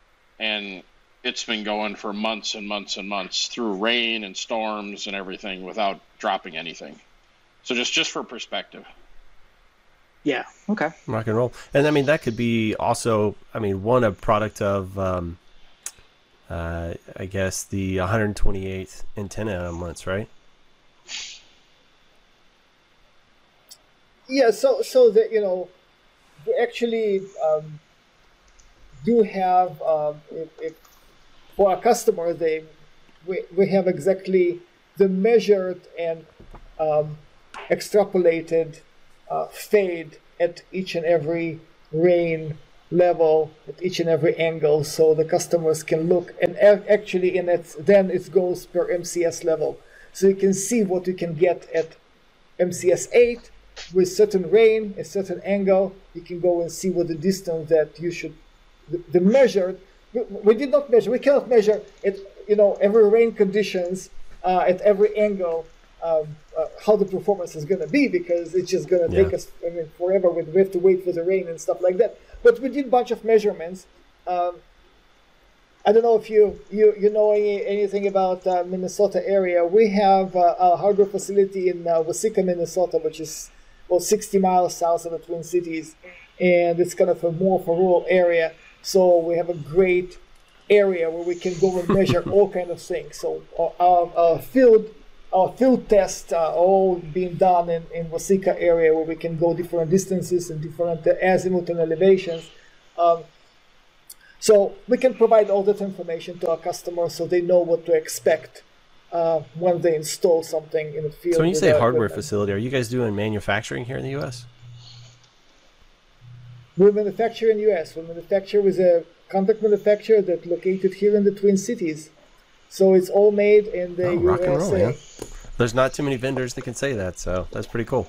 and it's been going for months and months and months through rain and storms and everything without dropping anything. So just just for perspective. Yeah. Okay. Rock and roll. And I mean, that could be also, I mean, one, a product of, um, uh, I guess, the one twenty-eight antenna elements, right? Yeah. So so that, you know, we actually um, do have um, if, if for our customer, they we we have exactly the measured and um, extrapolated uh, fade at each and every rain level, at each and every angle, so the customers can look and a- actually in it then it goes per M C S level. so you can see what you can get at M C S eight with certain rain, a certain angle. You can go and see what the distance that you should, the, the measured. We, we did not measure. We cannot measure at you know every rain conditions uh, at every angle. Um, uh, how the performance is going to be, because it's just going to Yeah. take us I mean, forever. We have to wait for the rain and stuff like that. But we did a bunch of measurements. Um, I don't know if you you, you know any, anything about uh, Minnesota area. We have uh, a hardware facility in uh, Waseca, Minnesota, which is about sixty miles south of the Twin Cities, and it's kind of a more of a rural area. So we have a great area where we can go and measure all kind of things. So our, our, our field Our field tests are all being done in, in Waseca area, where we can go different distances and different uh, azimuth and elevations. Um, so we can provide all that information to our customers so they know what to expect uh, when they install something in the field. So when you with say our hardware equipment. facility, are you guys doing manufacturing here in the U S? We manufacture in U S. We manufacture with a contract manufacturer that's located here in the Twin Cities. So it's all made in the Oh, U S A. rock and roll, man. There's not too many vendors that can say that, so that's pretty cool.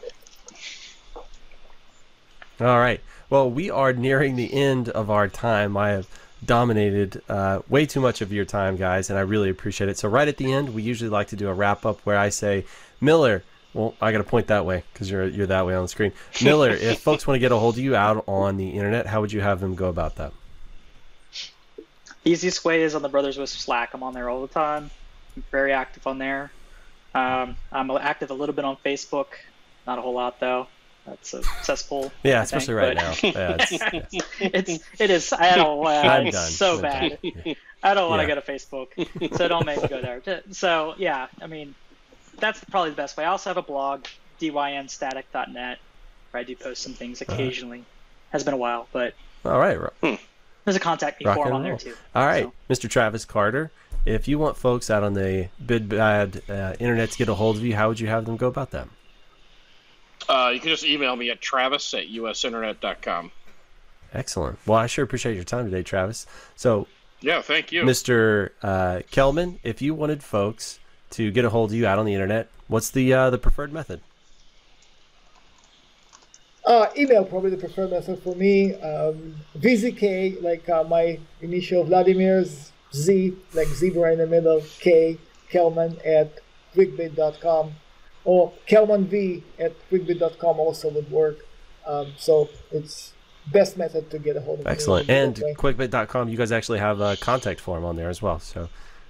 All right. Well, we are nearing the end of our time. I have dominated uh, way too much of your time, guys, and I really appreciate it. So right at the end, we usually like to do a wrap-up where I say, Miller, well, I got to point that way because you're, you're that way on the screen. Miller, if folks want to get a hold of you out on the internet, how would you have them go about that? Easiest way is on the Brothers Wisp Slack. I'm on there all the time. I'm very active on there. Um, I'm active a little bit on Facebook. Not a whole lot, though. That's a cesspool. Yeah, I especially think, right but- now. Yeah, it's, yeah. it's it is. I don't. Uh, I'm it's done. so I'm bad. done. Yeah. I don't want to Yeah. go to Facebook, so don't make me go there. So yeah, I mean, that's probably the best way. I also have a blog, D Y N static dot net, where I do post some things occasionally. Has been a while, but All right. Ro- there's a contact me Rock form and on there roll. too. All right, So, Mister Travis Carter, if you want folks out on the big bad uh, internet to get a hold of you, how would you have them go about that? Uh, you can just email me at travis at u s internet dot com. Excellent. Well, I sure appreciate your time today, Travis. So, Yeah, thank you. Mister Uh, Kelman, if you wanted folks to get a hold of you out on the internet, what's the uh, the preferred method? Uh, email probably the preferred method for me. Um, V Z K, like uh, my initial Vladimir's Z, like zebra in the middle, K, Kelman at quickbit dot com, or kelmanv at quickbit dot com also would work. Um, so it's best method to get a hold of me. Excellent. would be And that way. quickbit dot com, you guys actually have a contact form on there as well. So,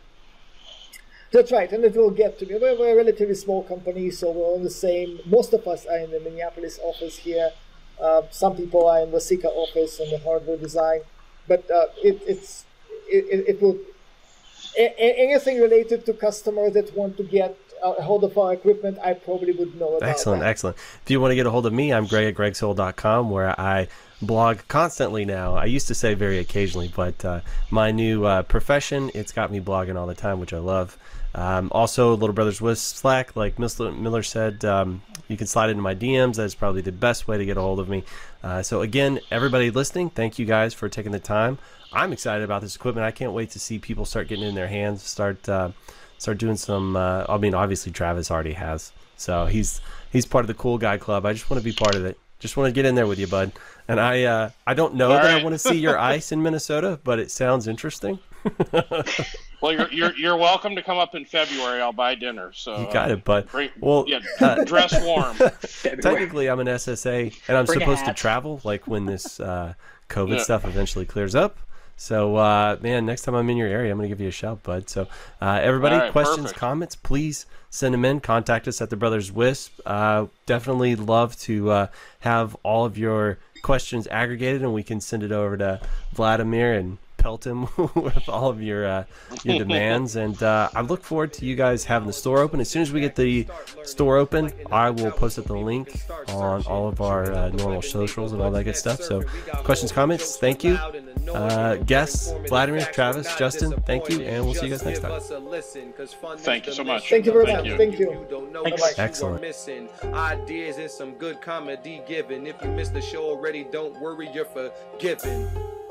That's right, and it will get to me. We're, we're a relatively small company, so we're on the same. Most of us are in the Minneapolis office here. Uh, some people are in the Waseca office on the hardware design, but uh, it, it's it, it, it will a, a- anything related to customers that want to get a hold of our equipment, I probably would know about. excellent, that. excellent. If you want to get a hold of me, I'm Greg at greg soul dot com, where I blog constantly now. I used to say very occasionally, but uh, my new uh, profession, it's got me blogging all the time, which I love. Um, also, Little Brothers Wisp Slack, like Mister Miller said, um, you can slide into my D Ms. That's probably the best way to get a hold of me. Uh, so again, everybody listening, thank you guys for taking the time. I'm excited about this equipment. I can't wait to see people start getting it in their hands, start uh, start doing some. Uh, I mean, obviously Travis already has, so he's he's part of the cool guy club. I just want to be part of it. Just want to get in there with you, bud. And I uh, I don't know All that I right. want to see your ice in Minnesota, but it sounds interesting. Well, you're, you're you're welcome to come up in February. I'll buy dinner. So You got it, bud. Bring, Well, yeah, uh, dress warm. technically I'm an S S A and I'm Bring a supposed to hat. travel like when this uh, COVID Yeah. stuff eventually clears up. So uh, man, next time I'm in your area, I'm gonna give you a shout, bud. So uh, everybody, All right, questions, perfect. comments, please send them in. Contact us at the Brothers Wisp. Uh, definitely love to uh, have all of your questions aggregated, and we can send it over to Vladimir and pelt him with all of your uh, your demands. And uh, I look forward to you guys having the store open. As soon as we get the store open, I will post up the link on all of our uh, normal socials and all that good stuff. So questions, comments, thank you. Uh, guests, Vladimir, Travis, Justin, thank you, and we'll see you guys next time. Thank you so much. Thank you very Thank much. you. Thank you. Thanks. Excellent. Missing ideas and some good comedy given. If you missed the show already, don't worry, you're forgiven.